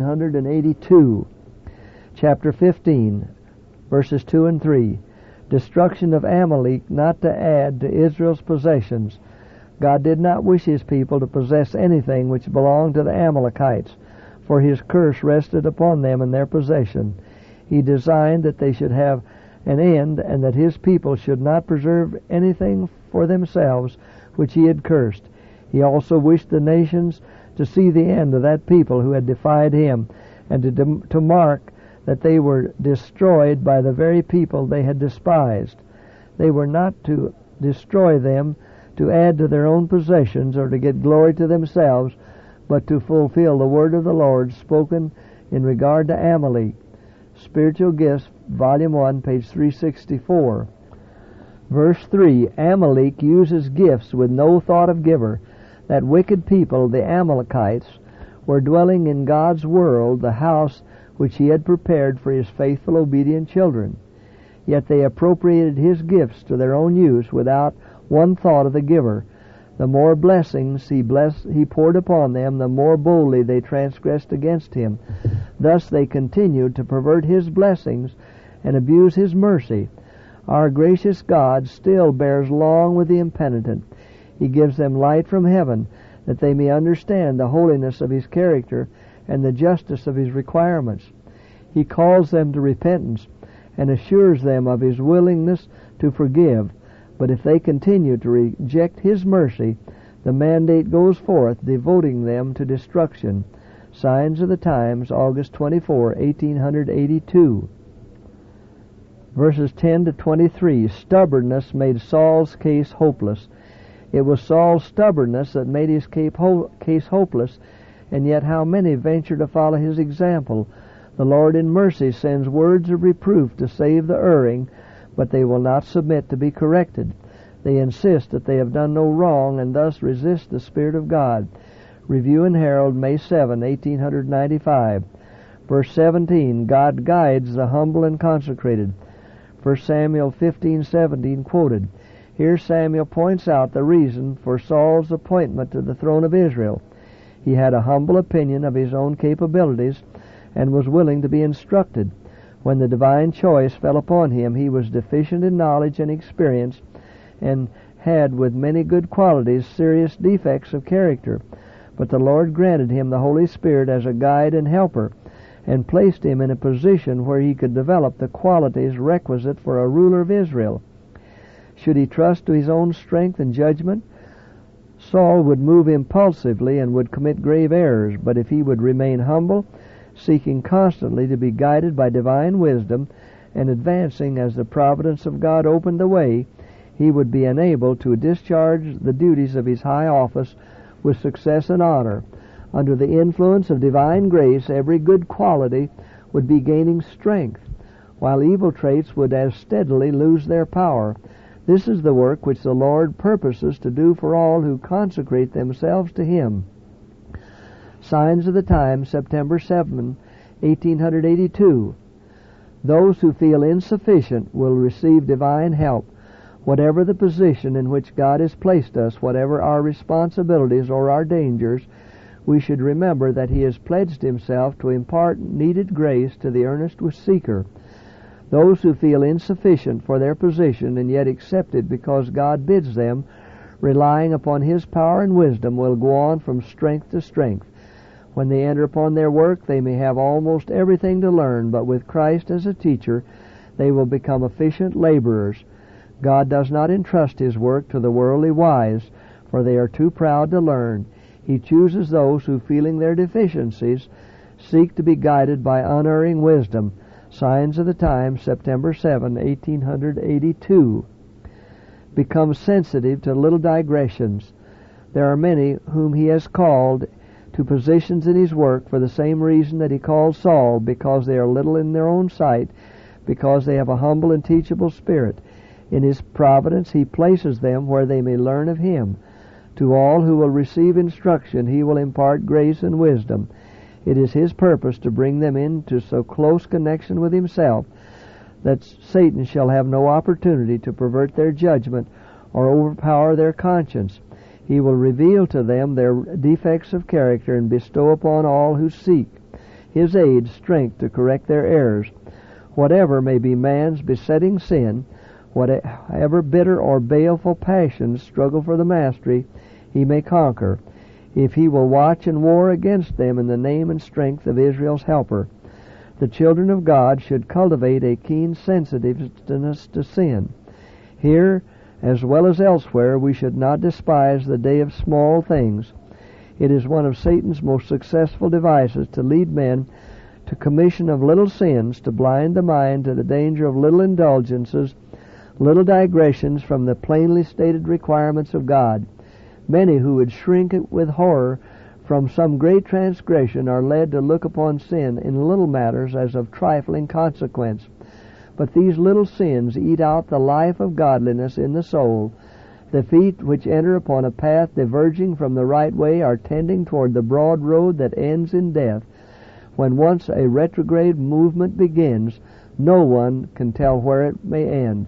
1882. Chapter 15, verses 2 and 3. Destruction of Amalek not to add to Israel's possessions. God did not wish his people to possess anything which belonged to the Amalekites, for his curse rested upon them and their possession. He designed that they should have an end, and that his people should not preserve anything for themselves which he had cursed. He also wished the nations to see the end of that people who had defied him, and to mark that they were destroyed by the very people they had despised. They were not to destroy them to add to their own possessions or to get glory to themselves, but to fulfill the word of the Lord spoken in regard to Amalek. Spiritual Gifts, Volume 1, page 364. Verse 3, Amalek uses gifts with no thought of giver. That wicked people, the Amalekites, were dwelling in God's world, the house which he had prepared for his faithful, obedient children. Yet they appropriated his gifts to their own use without one thought of the giver. The more blessings he poured upon them, the more boldly they transgressed against him. Thus they continued to pervert his blessings and abuse his mercy. Our gracious God still bears long with the impenitent. He gives them light from heaven, that they may understand the holiness of his character and the justice of his requirements. He calls them to repentance and assures them of his willingness to forgive. But if they continue to reject his mercy, the mandate goes forth, devoting them to destruction. Signs of the Times, August 24, 1882. Verses 10 to 23. Stubbornness made Saul's case hopeless. It was Saul's stubbornness that made his case hopeless, and yet how many venture to follow his example? The Lord in mercy sends words of reproof to save the erring, but they will not submit to be corrected. They insist that they have done no wrong, and thus resist the Spirit of God. Review and Herald, May 7, 1895. Verse 17, God guides the humble and consecrated. 1 Samuel 15:17 quoted. Here Samuel points out the reason for Saul's appointment to the throne of Israel. He had a humble opinion of his own capabilities and was willing to be instructed. When the divine choice fell upon him, he was deficient in knowledge and experience, and had, with many good qualities, serious defects of character. But the Lord granted him the Holy Spirit as a guide and helper, and placed him in a position where he could develop the qualities requisite for a ruler of Israel. Should he trust to his own strength and judgment, Saul would move impulsively and would commit grave errors. But if he would remain humble, seeking constantly to be guided by divine wisdom, and advancing as the providence of God opened the way, he would be enabled to discharge the duties of his high office with success and honor. Under the influence of divine grace, every good quality would be gaining strength, while evil traits would as steadily lose their power. This is the work which the Lord purposes to do for all who consecrate themselves to him. Signs of the Times, September 7, 1882. Those who feel insufficient will receive divine help. Whatever the position in which God has placed us, whatever our responsibilities or our dangers, we should remember that he has pledged himself to impart needed grace to the earnest seeker. Those who feel insufficient for their position and yet accept it because God bids them, relying upon his power and wisdom, will go on from strength to strength. When they enter upon their work, they may have almost everything to learn, but with Christ as a teacher, they will become efficient laborers. God does not entrust his work to the worldly wise, for they are too proud to learn. He chooses those who, feeling their deficiencies, seek to be guided by unerring wisdom. Signs of the Times, September 7, 1882. Become sensitive to little digressions. There are many whom he has called to positions in his work for the same reason that he called Saul, because they are little in their own sight, because they have a humble and teachable spirit. In his providence he places them where they may learn of him. To all who will receive instruction he will impart grace and wisdom. It is his purpose to bring them into so close connection with himself that Satan shall have no opportunity to pervert their judgment or overpower their conscience. He will reveal to them their defects of character and bestow upon all who seek his aid strength to correct their errors. Whatever may be man's besetting sin, whatever bitter or baleful passions struggle for the mastery, he may conquer, if he will watch and war against them in the name and strength of Israel's helper. The children of God should cultivate a keen sensitiveness to sin. Here, as well as elsewhere, we should not despise the day of small things. It is one of Satan's most successful devices to lead men to commission of little sins, to blind the mind to the danger of little indulgences, little digressions from the plainly stated requirements of God. Many who would shrink with horror from some great transgression are led to look upon sin in little matters as of trifling consequence. But these little sins eat out the life of godliness in the soul. The feet which enter upon a path diverging from the right way are tending toward the broad road that ends in death. When once a retrograde movement begins, no one can tell where it may end.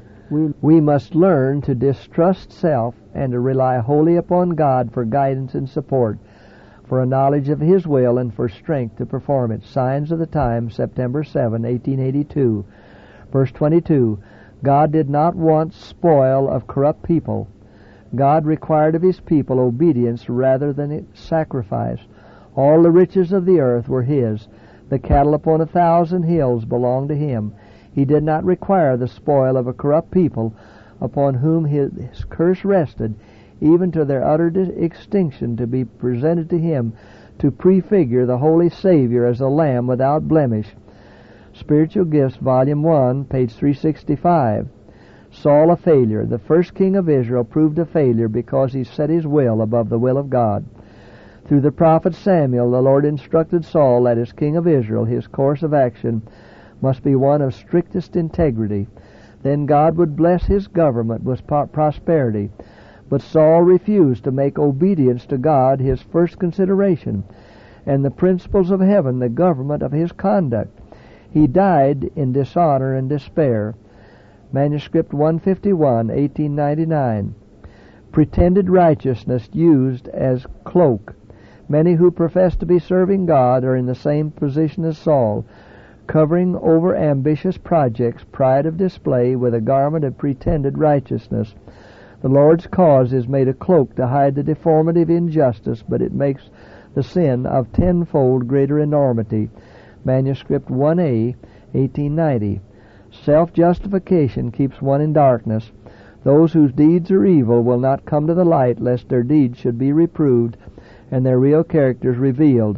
We must learn to distrust self and to rely wholly upon God for guidance and support, for a knowledge of His will and for strength to perform it. Signs of the Times, September 7, 1882. Verse 22, God did not want spoil of corrupt people. God required of His people obedience rather than sacrifice. All the riches of the earth were His. The cattle upon 1,000 hills belonged to Him. He did not require the spoil of a corrupt people upon whom His curse rested, even to their utter extinction, to be presented to Him to prefigure the Holy Savior as a lamb without blemish. Spiritual Gifts, Volume 1, page 365. Saul a failure. The first king of Israel proved a failure because he set his will above the will of God. Through the prophet Samuel, the Lord instructed Saul that as king of Israel, his course of action must be one of strictest integrity. Then God would bless his government with prosperity. But Saul refused to make obedience to God his first consideration, and the principles of heaven the government of his conduct. He died in dishonor and despair. Manuscript 151, 1899. Pretended righteousness used as cloak. Many who profess to be serving God are in the same position as Saul, covering over ambitious projects, pride of display, with a garment of pretended righteousness. The Lord's cause is made a cloak to hide the deformity of injustice, but it makes the sin of tenfold greater enormity. Manuscript 1A, 1890. Self-justification keeps one in darkness. Those whose deeds are evil will not come to the light, lest their deeds should be reproved and their real characters revealed.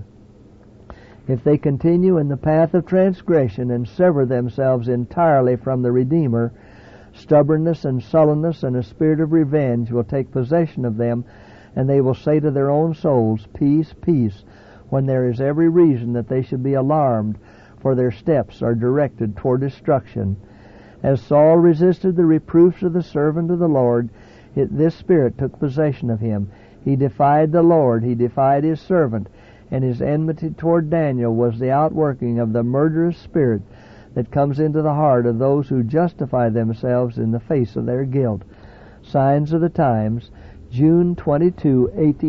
If they continue in the path of transgression and sever themselves entirely from the Redeemer, stubbornness and sullenness and a spirit of revenge will take possession of them, and they will say to their own souls, "Peace, peace," when there is every reason that they should be alarmed, for their steps are directed toward destruction. As Saul resisted the reproofs of the servant of the Lord, this spirit took possession of him. He defied the Lord, he defied his servant, and his enmity toward Daniel was the outworking of the murderous spirit that comes into the heart of those who justify themselves in the face of their guilt. Signs of the Times, June 22,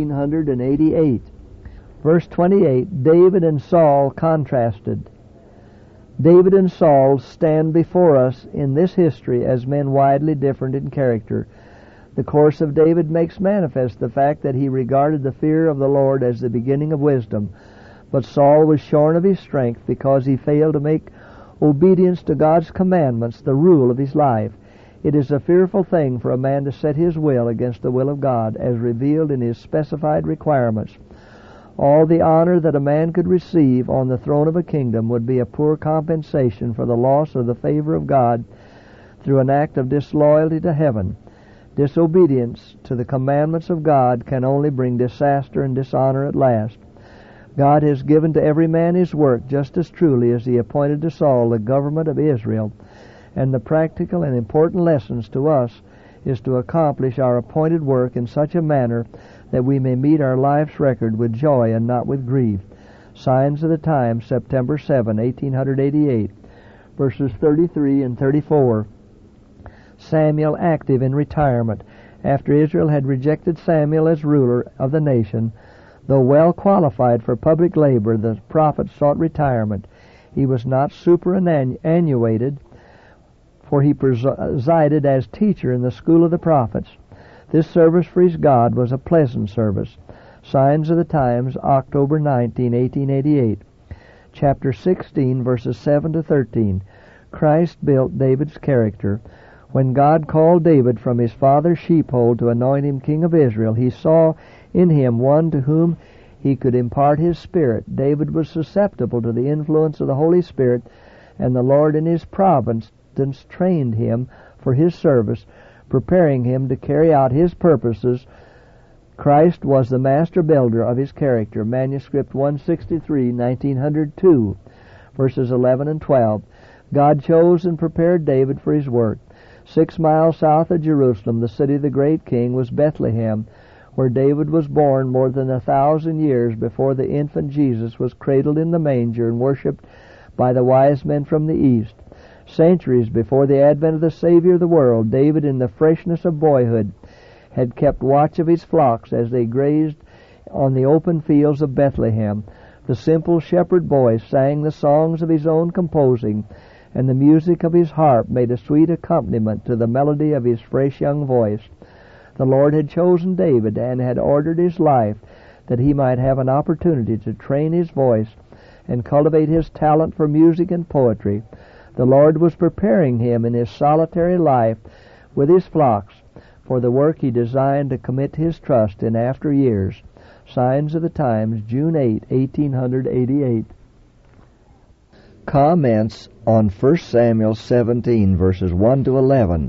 1888. Verse 28, David and Saul contrasted. David and Saul stand before us in this history as men widely different in character. The course of David makes manifest the fact that he regarded the fear of the Lord as the beginning of wisdom. But Saul was shorn of his strength because he failed to make obedience to God's commandments the rule of his life. It is a fearful thing for a man to set his will against the will of God as revealed in his specified requirements. All the honor that a man could receive on the throne of a kingdom would be a poor compensation for the loss of the favor of God through an act of disloyalty to heaven. Disobedience to the commandments of God can only bring disaster and dishonor at last. God has given to every man his work just as truly as he appointed to Saul the government of Israel, and the practical and important lessons to us is to accomplish our appointed work in such a manner that we may meet our life's record with joy and not with grief. Signs of the Times, September 7, 1888, verses 33 and 34. Samuel active in retirement. After Israel had rejected Samuel as ruler of the nation, though well qualified for public labor, the prophet sought retirement. He was not superannuated, for he presided as teacher in the school of the prophets. This service for his God was a pleasant service. Signs of the Times, October 19, 1888. Chapter 16, verses 7 to 13. Christ built David's character. When God called David from his father's sheepfold to anoint him king of Israel, he saw in him one to whom he could impart his Spirit. David was susceptible to the influence of the Holy Spirit, and the Lord in his providence trained him for his service, preparing him to carry out his purposes. Christ was the master builder of his character. Manuscript 163, 1902, verses 11 and 12. God chose and prepared David for his work. 6 miles south of Jerusalem, the city of the great king, was Bethlehem, where David was born more than 1,000 years before the infant Jesus was cradled in the manger and worshipped by the wise men from the east. Centuries before the advent of the Savior of the world, David, in the freshness of boyhood, had kept watch of his flocks as they grazed on the open fields of Bethlehem. The simple shepherd boy sang the songs of his own composing, and the music of his harp made a sweet accompaniment to the melody of his fresh young voice. The Lord had chosen David and had ordered his life that he might have an opportunity to train his voice and cultivate his talent for music and poetry. The Lord was preparing him in his solitary life with his flocks for the work he designed to commit his trust in after years. Signs of the Times, June 8, 1888. Comments on 1 Samuel 17, verses 1 to 11.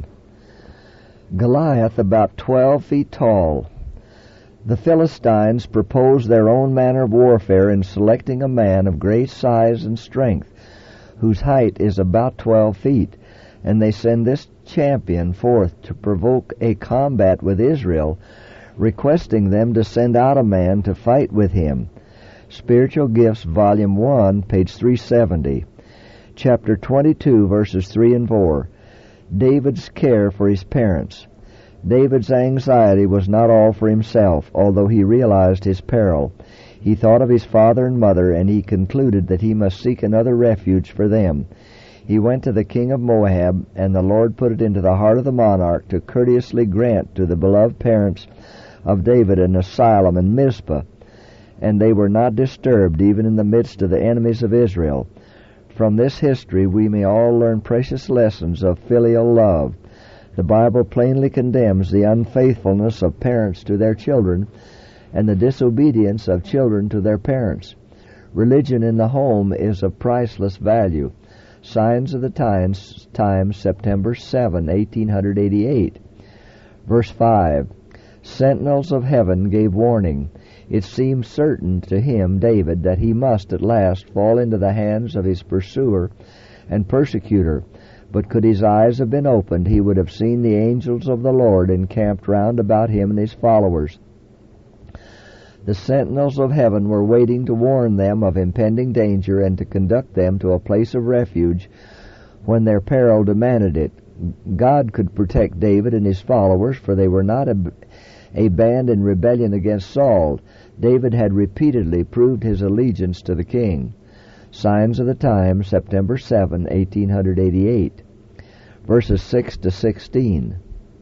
Goliath about 12 feet tall. The Philistines propose their own manner of warfare in selecting a man of great size and strength, whose height is about 12 feet, and they send this champion forth to provoke a combat with Israel, requesting them to send out a man to fight with him. Spiritual Gifts, Volume 1, page 370. Chapter 22, verses 3 and 4. David's care for his parents. David's anxiety was not all for himself, although he realized his peril. He thought of his father and mother, and he concluded that he must seek another refuge for them. He went to the king of Moab, and the Lord put it into the heart of the monarch to courteously grant to the beloved parents of David an asylum in Mizpah, and they were not disturbed even in the midst of the enemies of Israel. From this history we may all learn precious lessons of filial love. The Bible plainly condemns the unfaithfulness of parents to their children and the disobedience of children to their parents. Religion in the home is of priceless value. Signs of the Times, September 7, 1888. Verse 5. Sentinels of heaven gave warning. It seemed certain to him, David, that he must at last fall into the hands of his pursuer and persecutor. But could his eyes have been opened, he would have seen the angels of the Lord encamped round about him and his followers. The sentinels of heaven were waiting to warn them of impending danger and to conduct them to a place of refuge when their peril demanded it. God could protect David and his followers, for they were not a band in rebellion against Saul. David had repeatedly proved his allegiance to the king. Signs of the Times, September 7, 1888. Verses 6 to 16.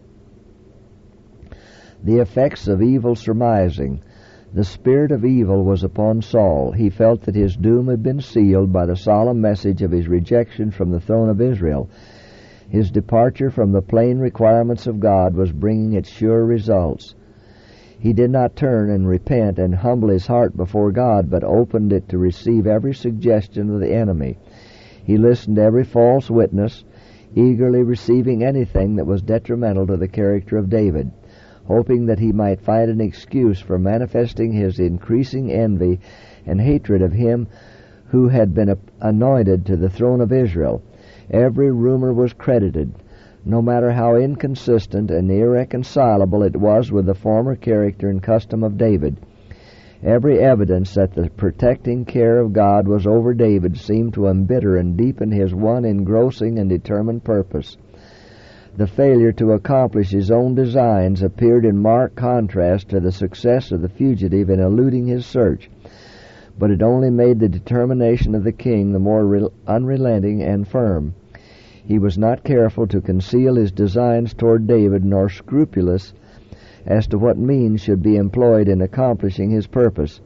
The effects of evil surmising. The spirit of evil was upon Saul. He felt that his doom had been sealed by the solemn message of his rejection from the throne of Israel. His departure from the plain requirements of God was bringing its sure results. He did not turn and repent and humble his heart before God, but opened it to receive every suggestion of the enemy. He listened to every false witness, eagerly receiving anything that was detrimental to the character of David, hoping that he might find an excuse for manifesting his increasing envy and hatred of him who had been anointed to the throne of Israel. Every rumor was credited, no matter how inconsistent and irreconcilable it was with the former character and custom of David. Every evidence that the protecting care of God was over David seemed to embitter and deepen his one engrossing and determined purpose. The failure to accomplish his own designs appeared in marked contrast to the success of the fugitive in eluding his search, but it only made the determination of the king the more unrelenting and firm. He was not careful to conceal his designs toward David, nor scrupulous as to what means should be employed in accomplishing his purpose.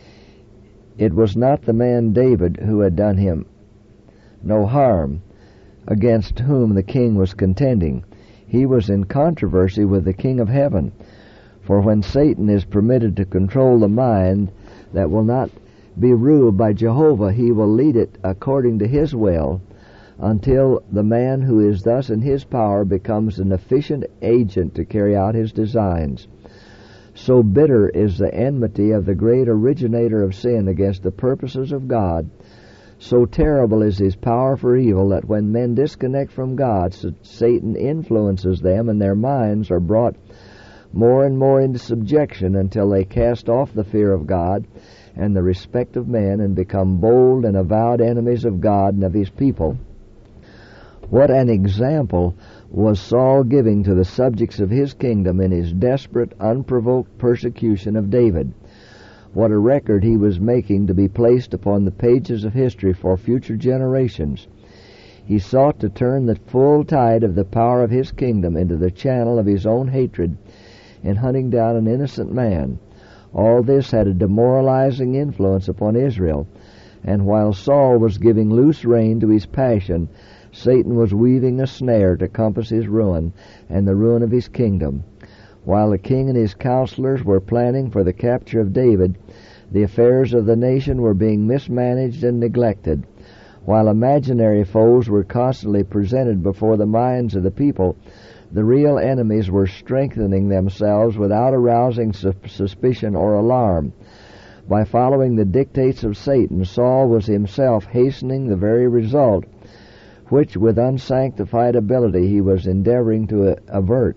It was not the man David who had done him no harm, against whom the king was contending. He was in controversy with the King of Heaven, for when Satan is permitted to control the mind that will not be ruled by Jehovah, he will lead it according to his will, until the man who is thus in his power becomes an efficient agent to carry out his designs. So bitter is the enmity of the great originator of sin against the purposes of God, so terrible is his power for evil, that when men disconnect from God, Satan influences them, and their minds are brought more and more into subjection until they cast off the fear of God and the respect of men, and become bold and avowed enemies of God and of his people. What an example was Saul giving to the subjects of his kingdom in his desperate, unprovoked persecution of David. What a record he was making to be placed upon the pages of history for future generations. He sought to turn the full tide of the power of his kingdom into the channel of his own hatred in hunting down an innocent man. All this had a demoralizing influence upon Israel, and while Saul was giving loose rein to his passion, Satan was weaving a snare to compass his ruin and the ruin of his kingdom. While the king and his counselors were planning for the capture of David, the affairs of the nation were being mismanaged and neglected. While imaginary foes were constantly presented before the minds of the people, the real enemies were strengthening themselves without arousing suspicion or alarm. By following the dictates of Satan, Saul was himself hastening the very result which, with unsanctified ability, he was endeavoring to avert.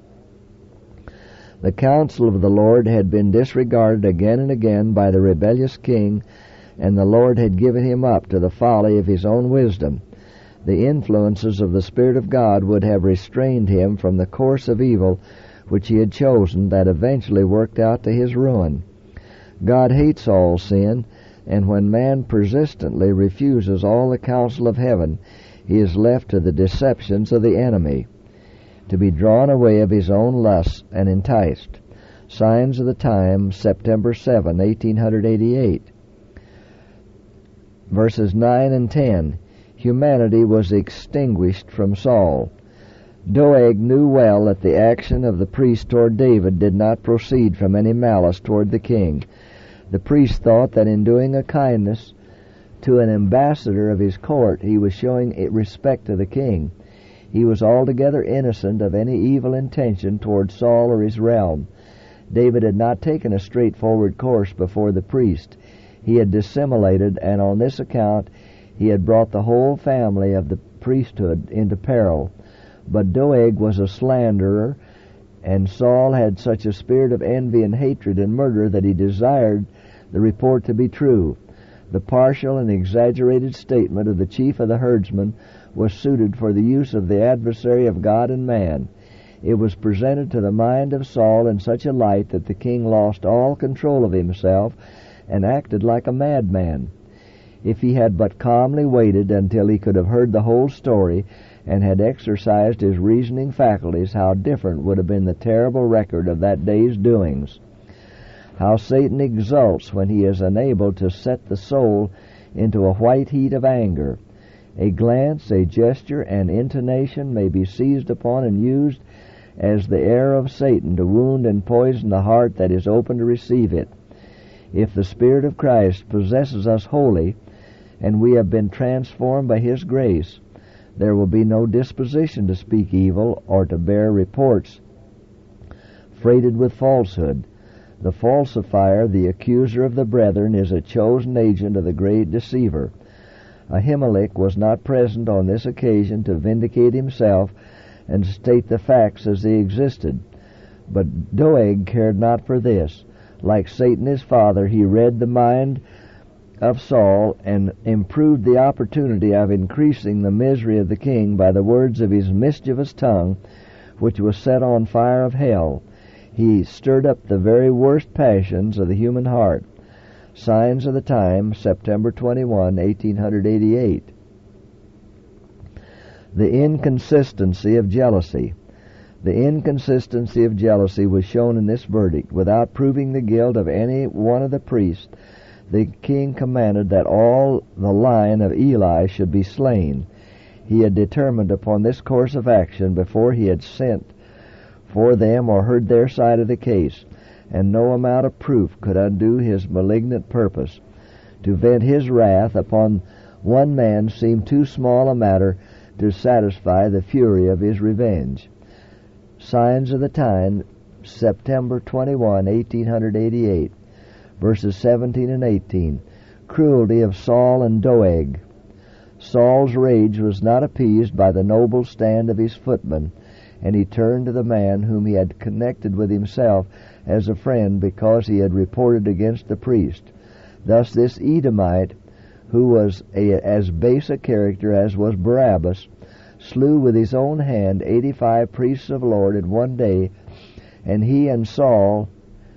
The counsel of the Lord had been disregarded again and again by the rebellious king, and the Lord had given him up to the folly of his own wisdom. The influences of the Spirit of God would have restrained him from the course of evil which he had chosen, that eventually worked out to his ruin. God hates all sin, and when man persistently refuses all the counsel of heaven, he is left to the deceptions of the enemy, to be drawn away of his own lusts and enticed. Signs of the Times, September 7, 1888. Verses 9 and 10. Humanity was extinguished from Saul. Doeg knew well that the action of the priest toward David did not proceed from any malice toward the king. The priest thought that in doing a kindness to an ambassador of his court, he was showing respect to the king. He was altogether innocent of any evil intention toward Saul or his realm. David had not taken a straightforward course before the priest. He had dissimulated, and on this account he had brought the whole family of the priesthood into peril. But Doeg was a slanderer, and Saul had such a spirit of envy and hatred and murder that he desired the report to be true. The partial and exaggerated statement of the chief of the herdsmen was suited for the use of the adversary of God and man. It was presented to the mind of Saul in such a light that the king lost all control of himself and acted like a madman. If he had but calmly waited until he could have heard the whole story and had exercised his reasoning faculties, how different would have been the terrible record of that day's doings. How Satan exults when he is unable to set the soul into a white heat of anger. A glance, a gesture, an intonation may be seized upon and used as the arrow of Satan to wound and poison the heart that is open to receive it. If the Spirit of Christ possesses us wholly, and we have been transformed by His grace, there will be no disposition to speak evil or to bear reports freighted with falsehood. The falsifier, the accuser of the brethren, is a chosen agent of the great deceiver. Ahimelech was not present on this occasion to vindicate himself and to state the facts as they existed. But Doeg cared not for this. Like Satan his father, he read the mind of Saul and improved the opportunity of increasing the misery of the king by the words of his mischievous tongue, which was set on fire of hell. He stirred up the very worst passions of the human heart. Signs of the Times, September 21, 1888. The inconsistency of jealousy. The inconsistency of jealousy was shown in this verdict. Without proving the guilt of any one of the priests, the king commanded that all the line of Eli should be slain. He had determined upon this course of action before he had sent for them or heard their side of the case, and no amount of proof could undo his malignant purpose. To vent his wrath upon one man seemed too small a matter to satisfy the fury of his revenge. Signs of the Times, September 21, 1888, verses 17 and 18. Cruelty of Saul and Doeg. Saul's rage was not appeased by the noble stand of his footmen, and he turned to the man whom he had connected with himself as a friend because he had reported against the priest. Thus this Edomite, who was as base a character as was Barabbas, slew with his own hand 85 priests of the Lord in one day, and he and Saul,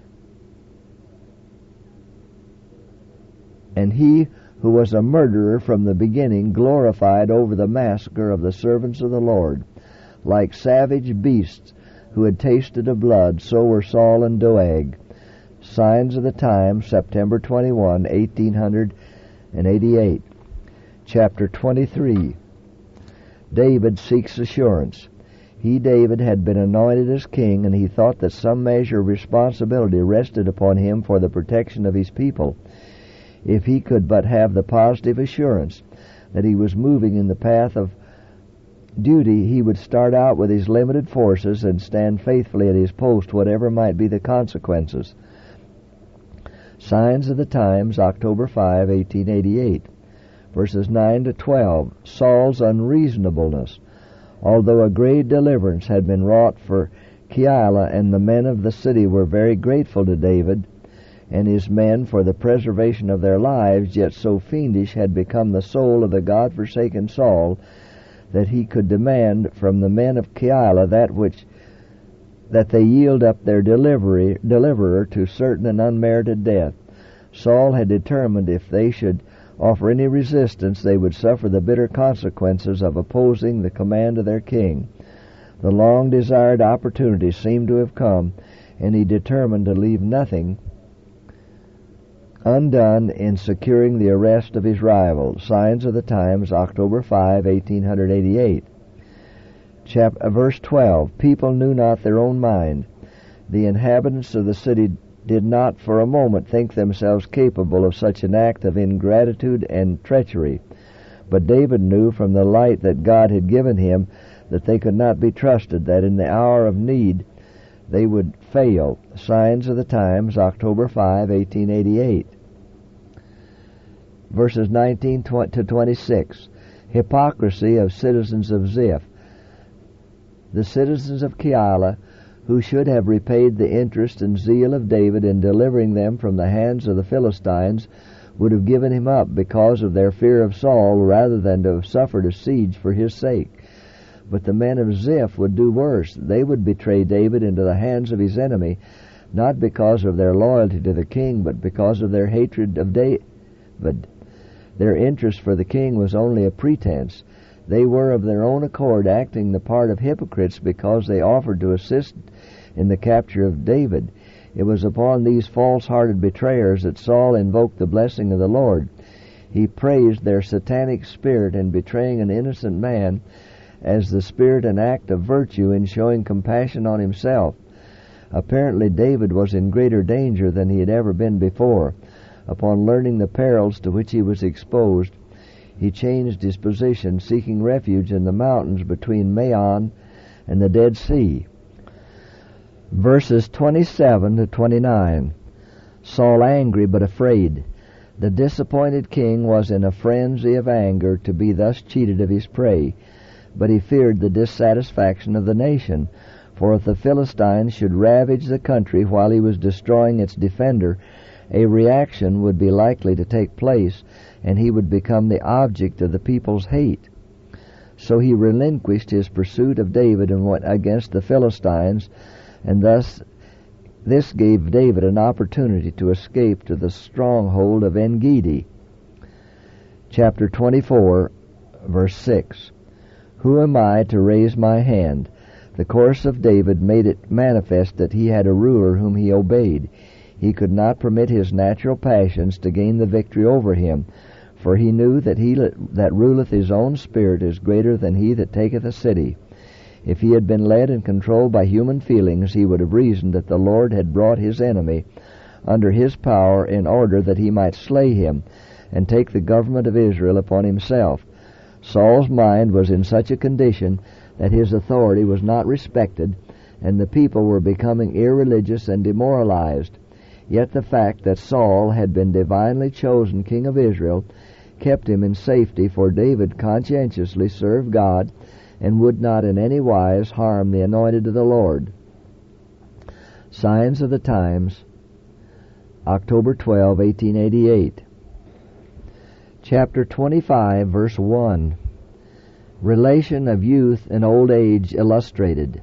and he who was a murderer from the beginning, glorified over the massacre of the servants of the Lord. Like savage beasts who had tasted of blood, so were Saul and Doeg. Signs of the Times, September 21, 1888. Chapter 23. David seeks assurance. He, David, had been anointed as king, and he thought that some measure of responsibility rested upon him for the protection of his people. If he could but have the positive assurance that he was moving in the path of duty, he would start out with his limited forces and stand faithfully at his post, whatever might be the consequences. Signs of the Times, October 5, 1888. Verses 9 to 12. Saul's unreasonableness. Although a great deliverance had been wrought for Keilah, and the men of the city were very grateful to David and his men for the preservation of their lives, yet so fiendish had become the soul of the God-forsaken Saul that he could demand from the men of Keilah that they yield up their deliverer to certain and unmerited death. Saul had determined if they should offer any resistance, they would suffer the bitter consequences of opposing the command of their king. The long-desired opportunity seemed to have come, and he determined to leave nothing undone in securing the arrest of his rival. Signs of the Times, October 5, 1888. Verse 12. People knew not their own mind. The inhabitants of the city did not for a moment think themselves capable of such an act of ingratitude and treachery. But David knew from the light that God had given him that they could not be trusted, that in the hour of need they would fail. Signs of the Times, October 5, 1888. Verses 19 to 26. Hypocrisy of citizens of Ziph. The citizens of Keilah, who should have repaid the interest and zeal of David in delivering them from the hands of the Philistines, would have given him up because of their fear of Saul rather than to have suffered a siege for his sake. But the men of Ziph would do worse. They would betray David into the hands of his enemy, not because of their loyalty to the king, but because of their hatred of David. Their interest for the king was only a pretense. They were of their own accord acting the part of hypocrites because they offered to assist in the capture of David. It was upon these false-hearted betrayers that Saul invoked the blessing of the Lord. He praised their satanic spirit in betraying an innocent man as the spirit and act of virtue in showing compassion on himself. Apparently David was in greater danger than he had ever been before. Upon learning the perils to which he was exposed, he changed his position, seeking refuge in the mountains between Maon and the Dead Sea. Verses 27 to 29. Saul angry but afraid. The disappointed king was in a frenzy of anger to be thus cheated of his prey, but he feared the dissatisfaction of the nation, For if the Philistines should ravage the country while he was destroying its defender, a reaction would be likely to take place, and he would become the object of the people's hate. So he relinquished his pursuit of David and went against the Philistines, and thus this gave David an opportunity to escape to the stronghold of En-gedi. Chapter 24, verse 6. Who am I to raise my hand? The course of David made it manifest that he had a ruler whom he obeyed. He could not permit his natural passions to gain the victory over him, for he knew that he that ruleth his own spirit is greater than he that taketh a city. If he had been led and controlled by human feelings, he would have reasoned that the Lord had brought his enemy under his power in order that he might slay him and take the government of Israel upon himself. Saul's mind was in such a condition that his authority was not respected, and the people were becoming irreligious and demoralized. Yet the fact that Saul had been divinely chosen king of Israel kept him in safety, for David conscientiously served God and would not in any wise harm the anointed of the Lord. Signs of the Times, October 12, 1888. Chapter 25, verse 1. Relation of youth and old age illustrated.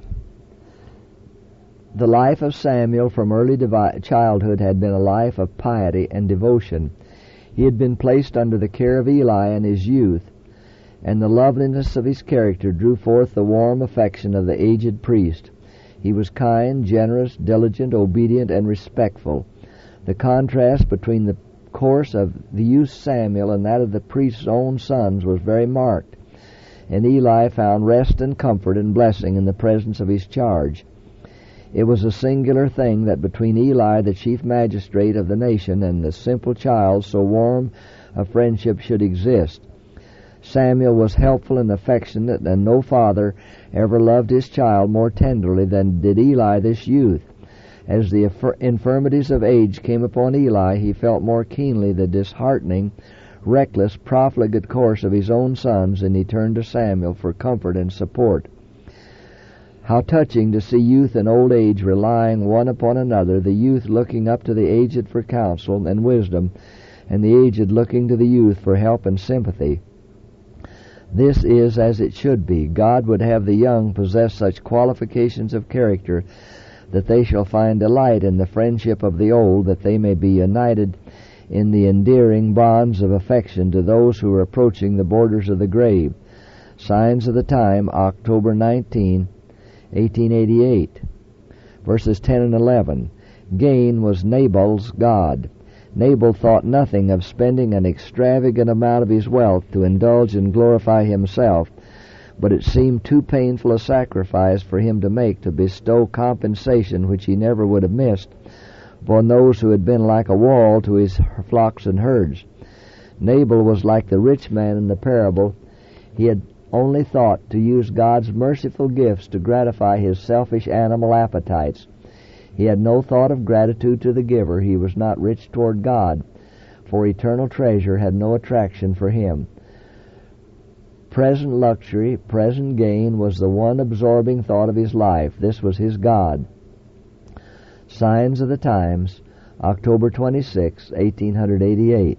The life of Samuel from early childhood had been a life of piety and devotion. He had been placed under the care of Eli in his youth, and the loveliness of his character drew forth the warm affection of the aged priest. He was kind, generous, diligent, obedient, and respectful. The contrast between the course of the youth Samuel and that of the priest's own sons was very marked, and Eli found rest and comfort and blessing in the presence of his charge. It was a singular thing that between Eli, the chief magistrate of the nation, and the simple child, so warm a friendship should exist. Samuel was helpful and affectionate, and no father ever loved his child more tenderly than did Eli this youth. As the infirmities of age came upon Eli, he felt more keenly the disheartening, reckless, profligate course of his own sons, and he turned to Samuel for comfort and support. How touching to see youth and old age relying one upon another, the youth looking up to the aged for counsel and wisdom, and the aged looking to the youth for help and sympathy. This is as it should be. God would have the young possess such qualifications of character that they shall find delight in the friendship of the old, that they may be united in the endearing bonds of affection to those who are approaching the borders of the grave. Signs of the Time, October 19, 1888. Verses 10 and 11. Gain was Nabal's god. Nabal thought nothing of spending an extravagant amount of his wealth to indulge and glorify himself, but it seemed too painful a sacrifice for him to make to bestow compensation which he never would have missed upon those who had been like a wall to his flocks and herds. Nabal was like the rich man in the parable. He had only thought to use God's merciful gifts to gratify his selfish animal appetites. He had no thought of gratitude to the giver. He was not rich toward God, for eternal treasure had no attraction for him. Present luxury, present gain was the one absorbing thought of his life. This was his God. Signs of the Times, October 26, 1888.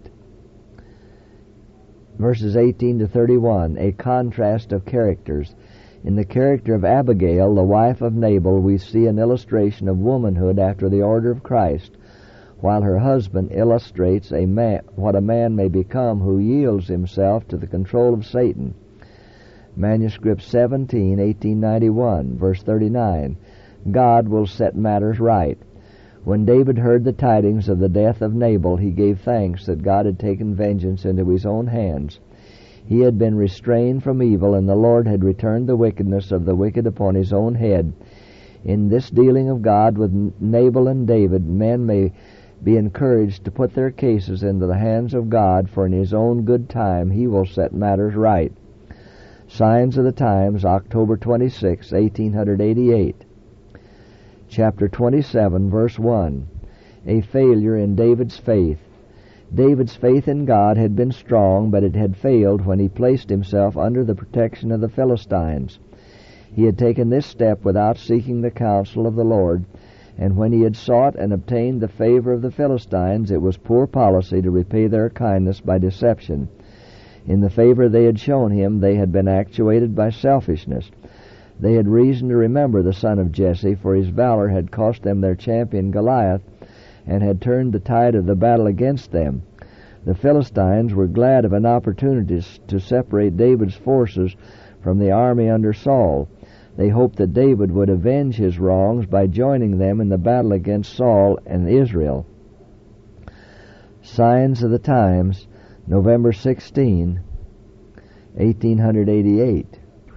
Verses 18 to 31, a contrast of characters. In the character of Abigail, the wife of Nabal, we see an illustration of womanhood after the order of Christ, while her husband illustrates what a man may become who yields himself to the control of Satan. Manuscript 17, 1891, verse 39. God will set matters right. When David heard the tidings of the death of Nabal, he gave thanks that God had taken vengeance into his own hands. He had been restrained from evil, and the Lord had returned the wickedness of the wicked upon his own head. In this dealing of God with Nabal and David, men may be encouraged to put their cases into the hands of God, for in his own good time he will set matters right. Signs of the Times, October 26, 1888. Chapter 27, verse 1. A failure in David's faith. David's faith in God had been strong, but it had failed when he placed himself under the protection of the Philistines. He had taken this step without seeking the counsel of the Lord, and when he had sought and obtained the favor of the Philistines, it was poor policy to repay their kindness by deception. In the favor they had shown him, they had been actuated by selfishness. They had reason to remember the son of Jesse, for his valor had cost them their champion Goliath, and had turned the tide of the battle against them. The Philistines were glad of an opportunity to separate David's forces from the army under Saul. They hoped that David would avenge his wrongs by joining them in the battle against Saul and Israel. Signs of the Times, November 16, 1888.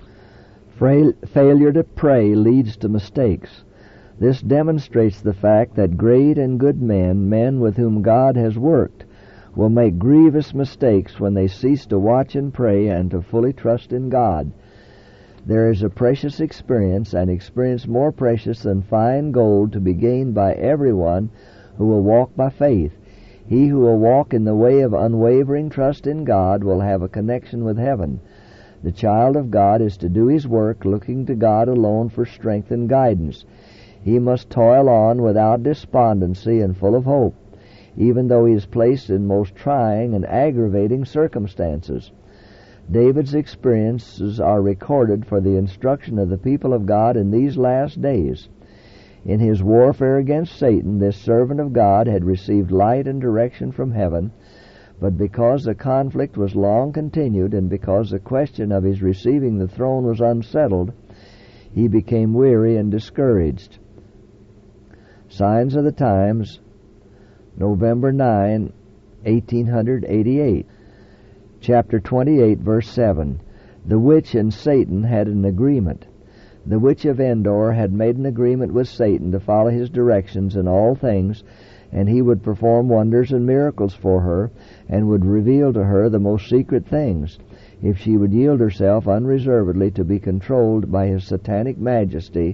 Failure to pray leads to mistakes. This demonstrates the fact that great and good men with whom God has worked, will make grievous mistakes when they cease to watch and pray and to fully trust in God. There is a precious experience, an experience more precious than fine gold, to be gained by everyone who will walk by faith. He who will walk in the way of unwavering trust in God will have a connection with heaven. The child of God is to do his work looking to God alone for strength and guidance. He must toil on without despondency and full of hope, even though he is placed in most trying and aggravating circumstances. David's experiences are recorded for the instruction of the people of God in these last days. In his warfare against Satan, this servant of God had received light and direction from heaven, but because the conflict was long continued and because the question of his receiving the throne was unsettled, he became weary and discouraged. Signs of the Times, November 9, 1888. Chapter 28, verse 7. The witch and Satan had an agreement. The witch of Endor had made an agreement with Satan to follow his directions in all things, and he would perform wonders and miracles for her, and would reveal to her the most secret things, if she would yield herself unreservedly to be controlled by his satanic majesty.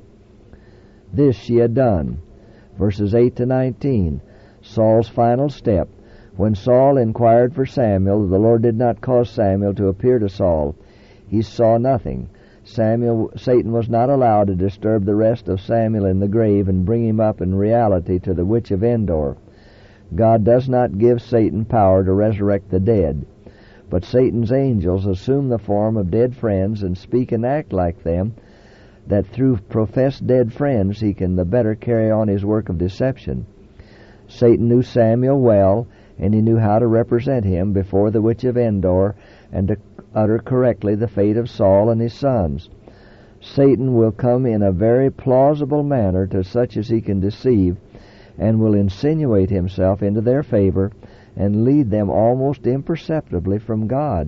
This she had done. Verses 8 to 19. Saul's final step. When Saul inquired for Samuel, the Lord did not cause Samuel to appear to Saul. He saw nothing. Satan was not allowed to disturb the rest of Samuel in the grave and bring him up in reality to the witch of Endor. God does not give Satan power to resurrect the dead, but Satan's angels assume the form of dead friends and speak and act like them, that through professed dead friends he can the better carry on his work of deception. Satan knew Samuel well, and he knew how to represent him before the witch of Endor and to utter correctly the fate of Saul and his sons. Satan will come in a very plausible manner to such as he can deceive, and will insinuate himself into their favor and lead them almost imperceptibly from God.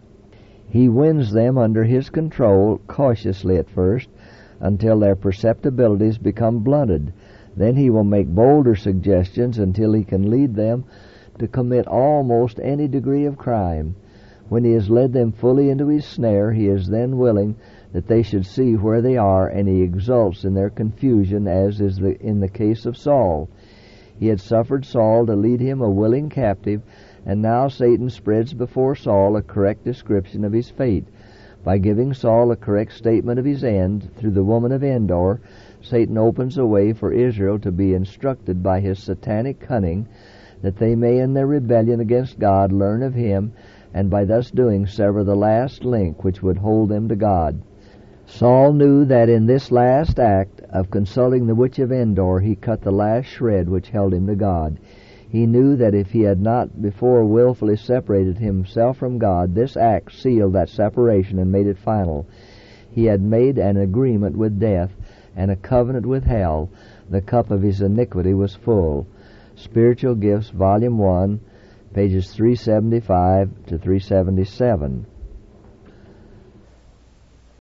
He wins them under his control, cautiously at first, until their perceptibilities become blunted. Then he will make bolder suggestions until he can lead them to commit almost any degree of crime. When he has led them fully into his snare, he is then willing that they should see where they are, and he exults in their confusion, as is in the case of Saul. He had suffered Saul to lead him a willing captive, and now Satan spreads before Saul a correct description of his fate. By giving Saul a correct statement of his end through the woman of Endor, Satan opens a way for Israel to be instructed by his satanic cunning, that they may in their rebellion against God learn of him, and by thus doing sever the last link which would hold them to God. Saul knew that in this last act of consulting the witch of Endor he cut the last shred which held him to God. He knew that if he had not before willfully separated himself from God, this act sealed that separation and made it final. He had made an agreement with death and a covenant with hell. The cup of his iniquity was full. Spiritual Gifts, Volume 1, pages 375 to 377.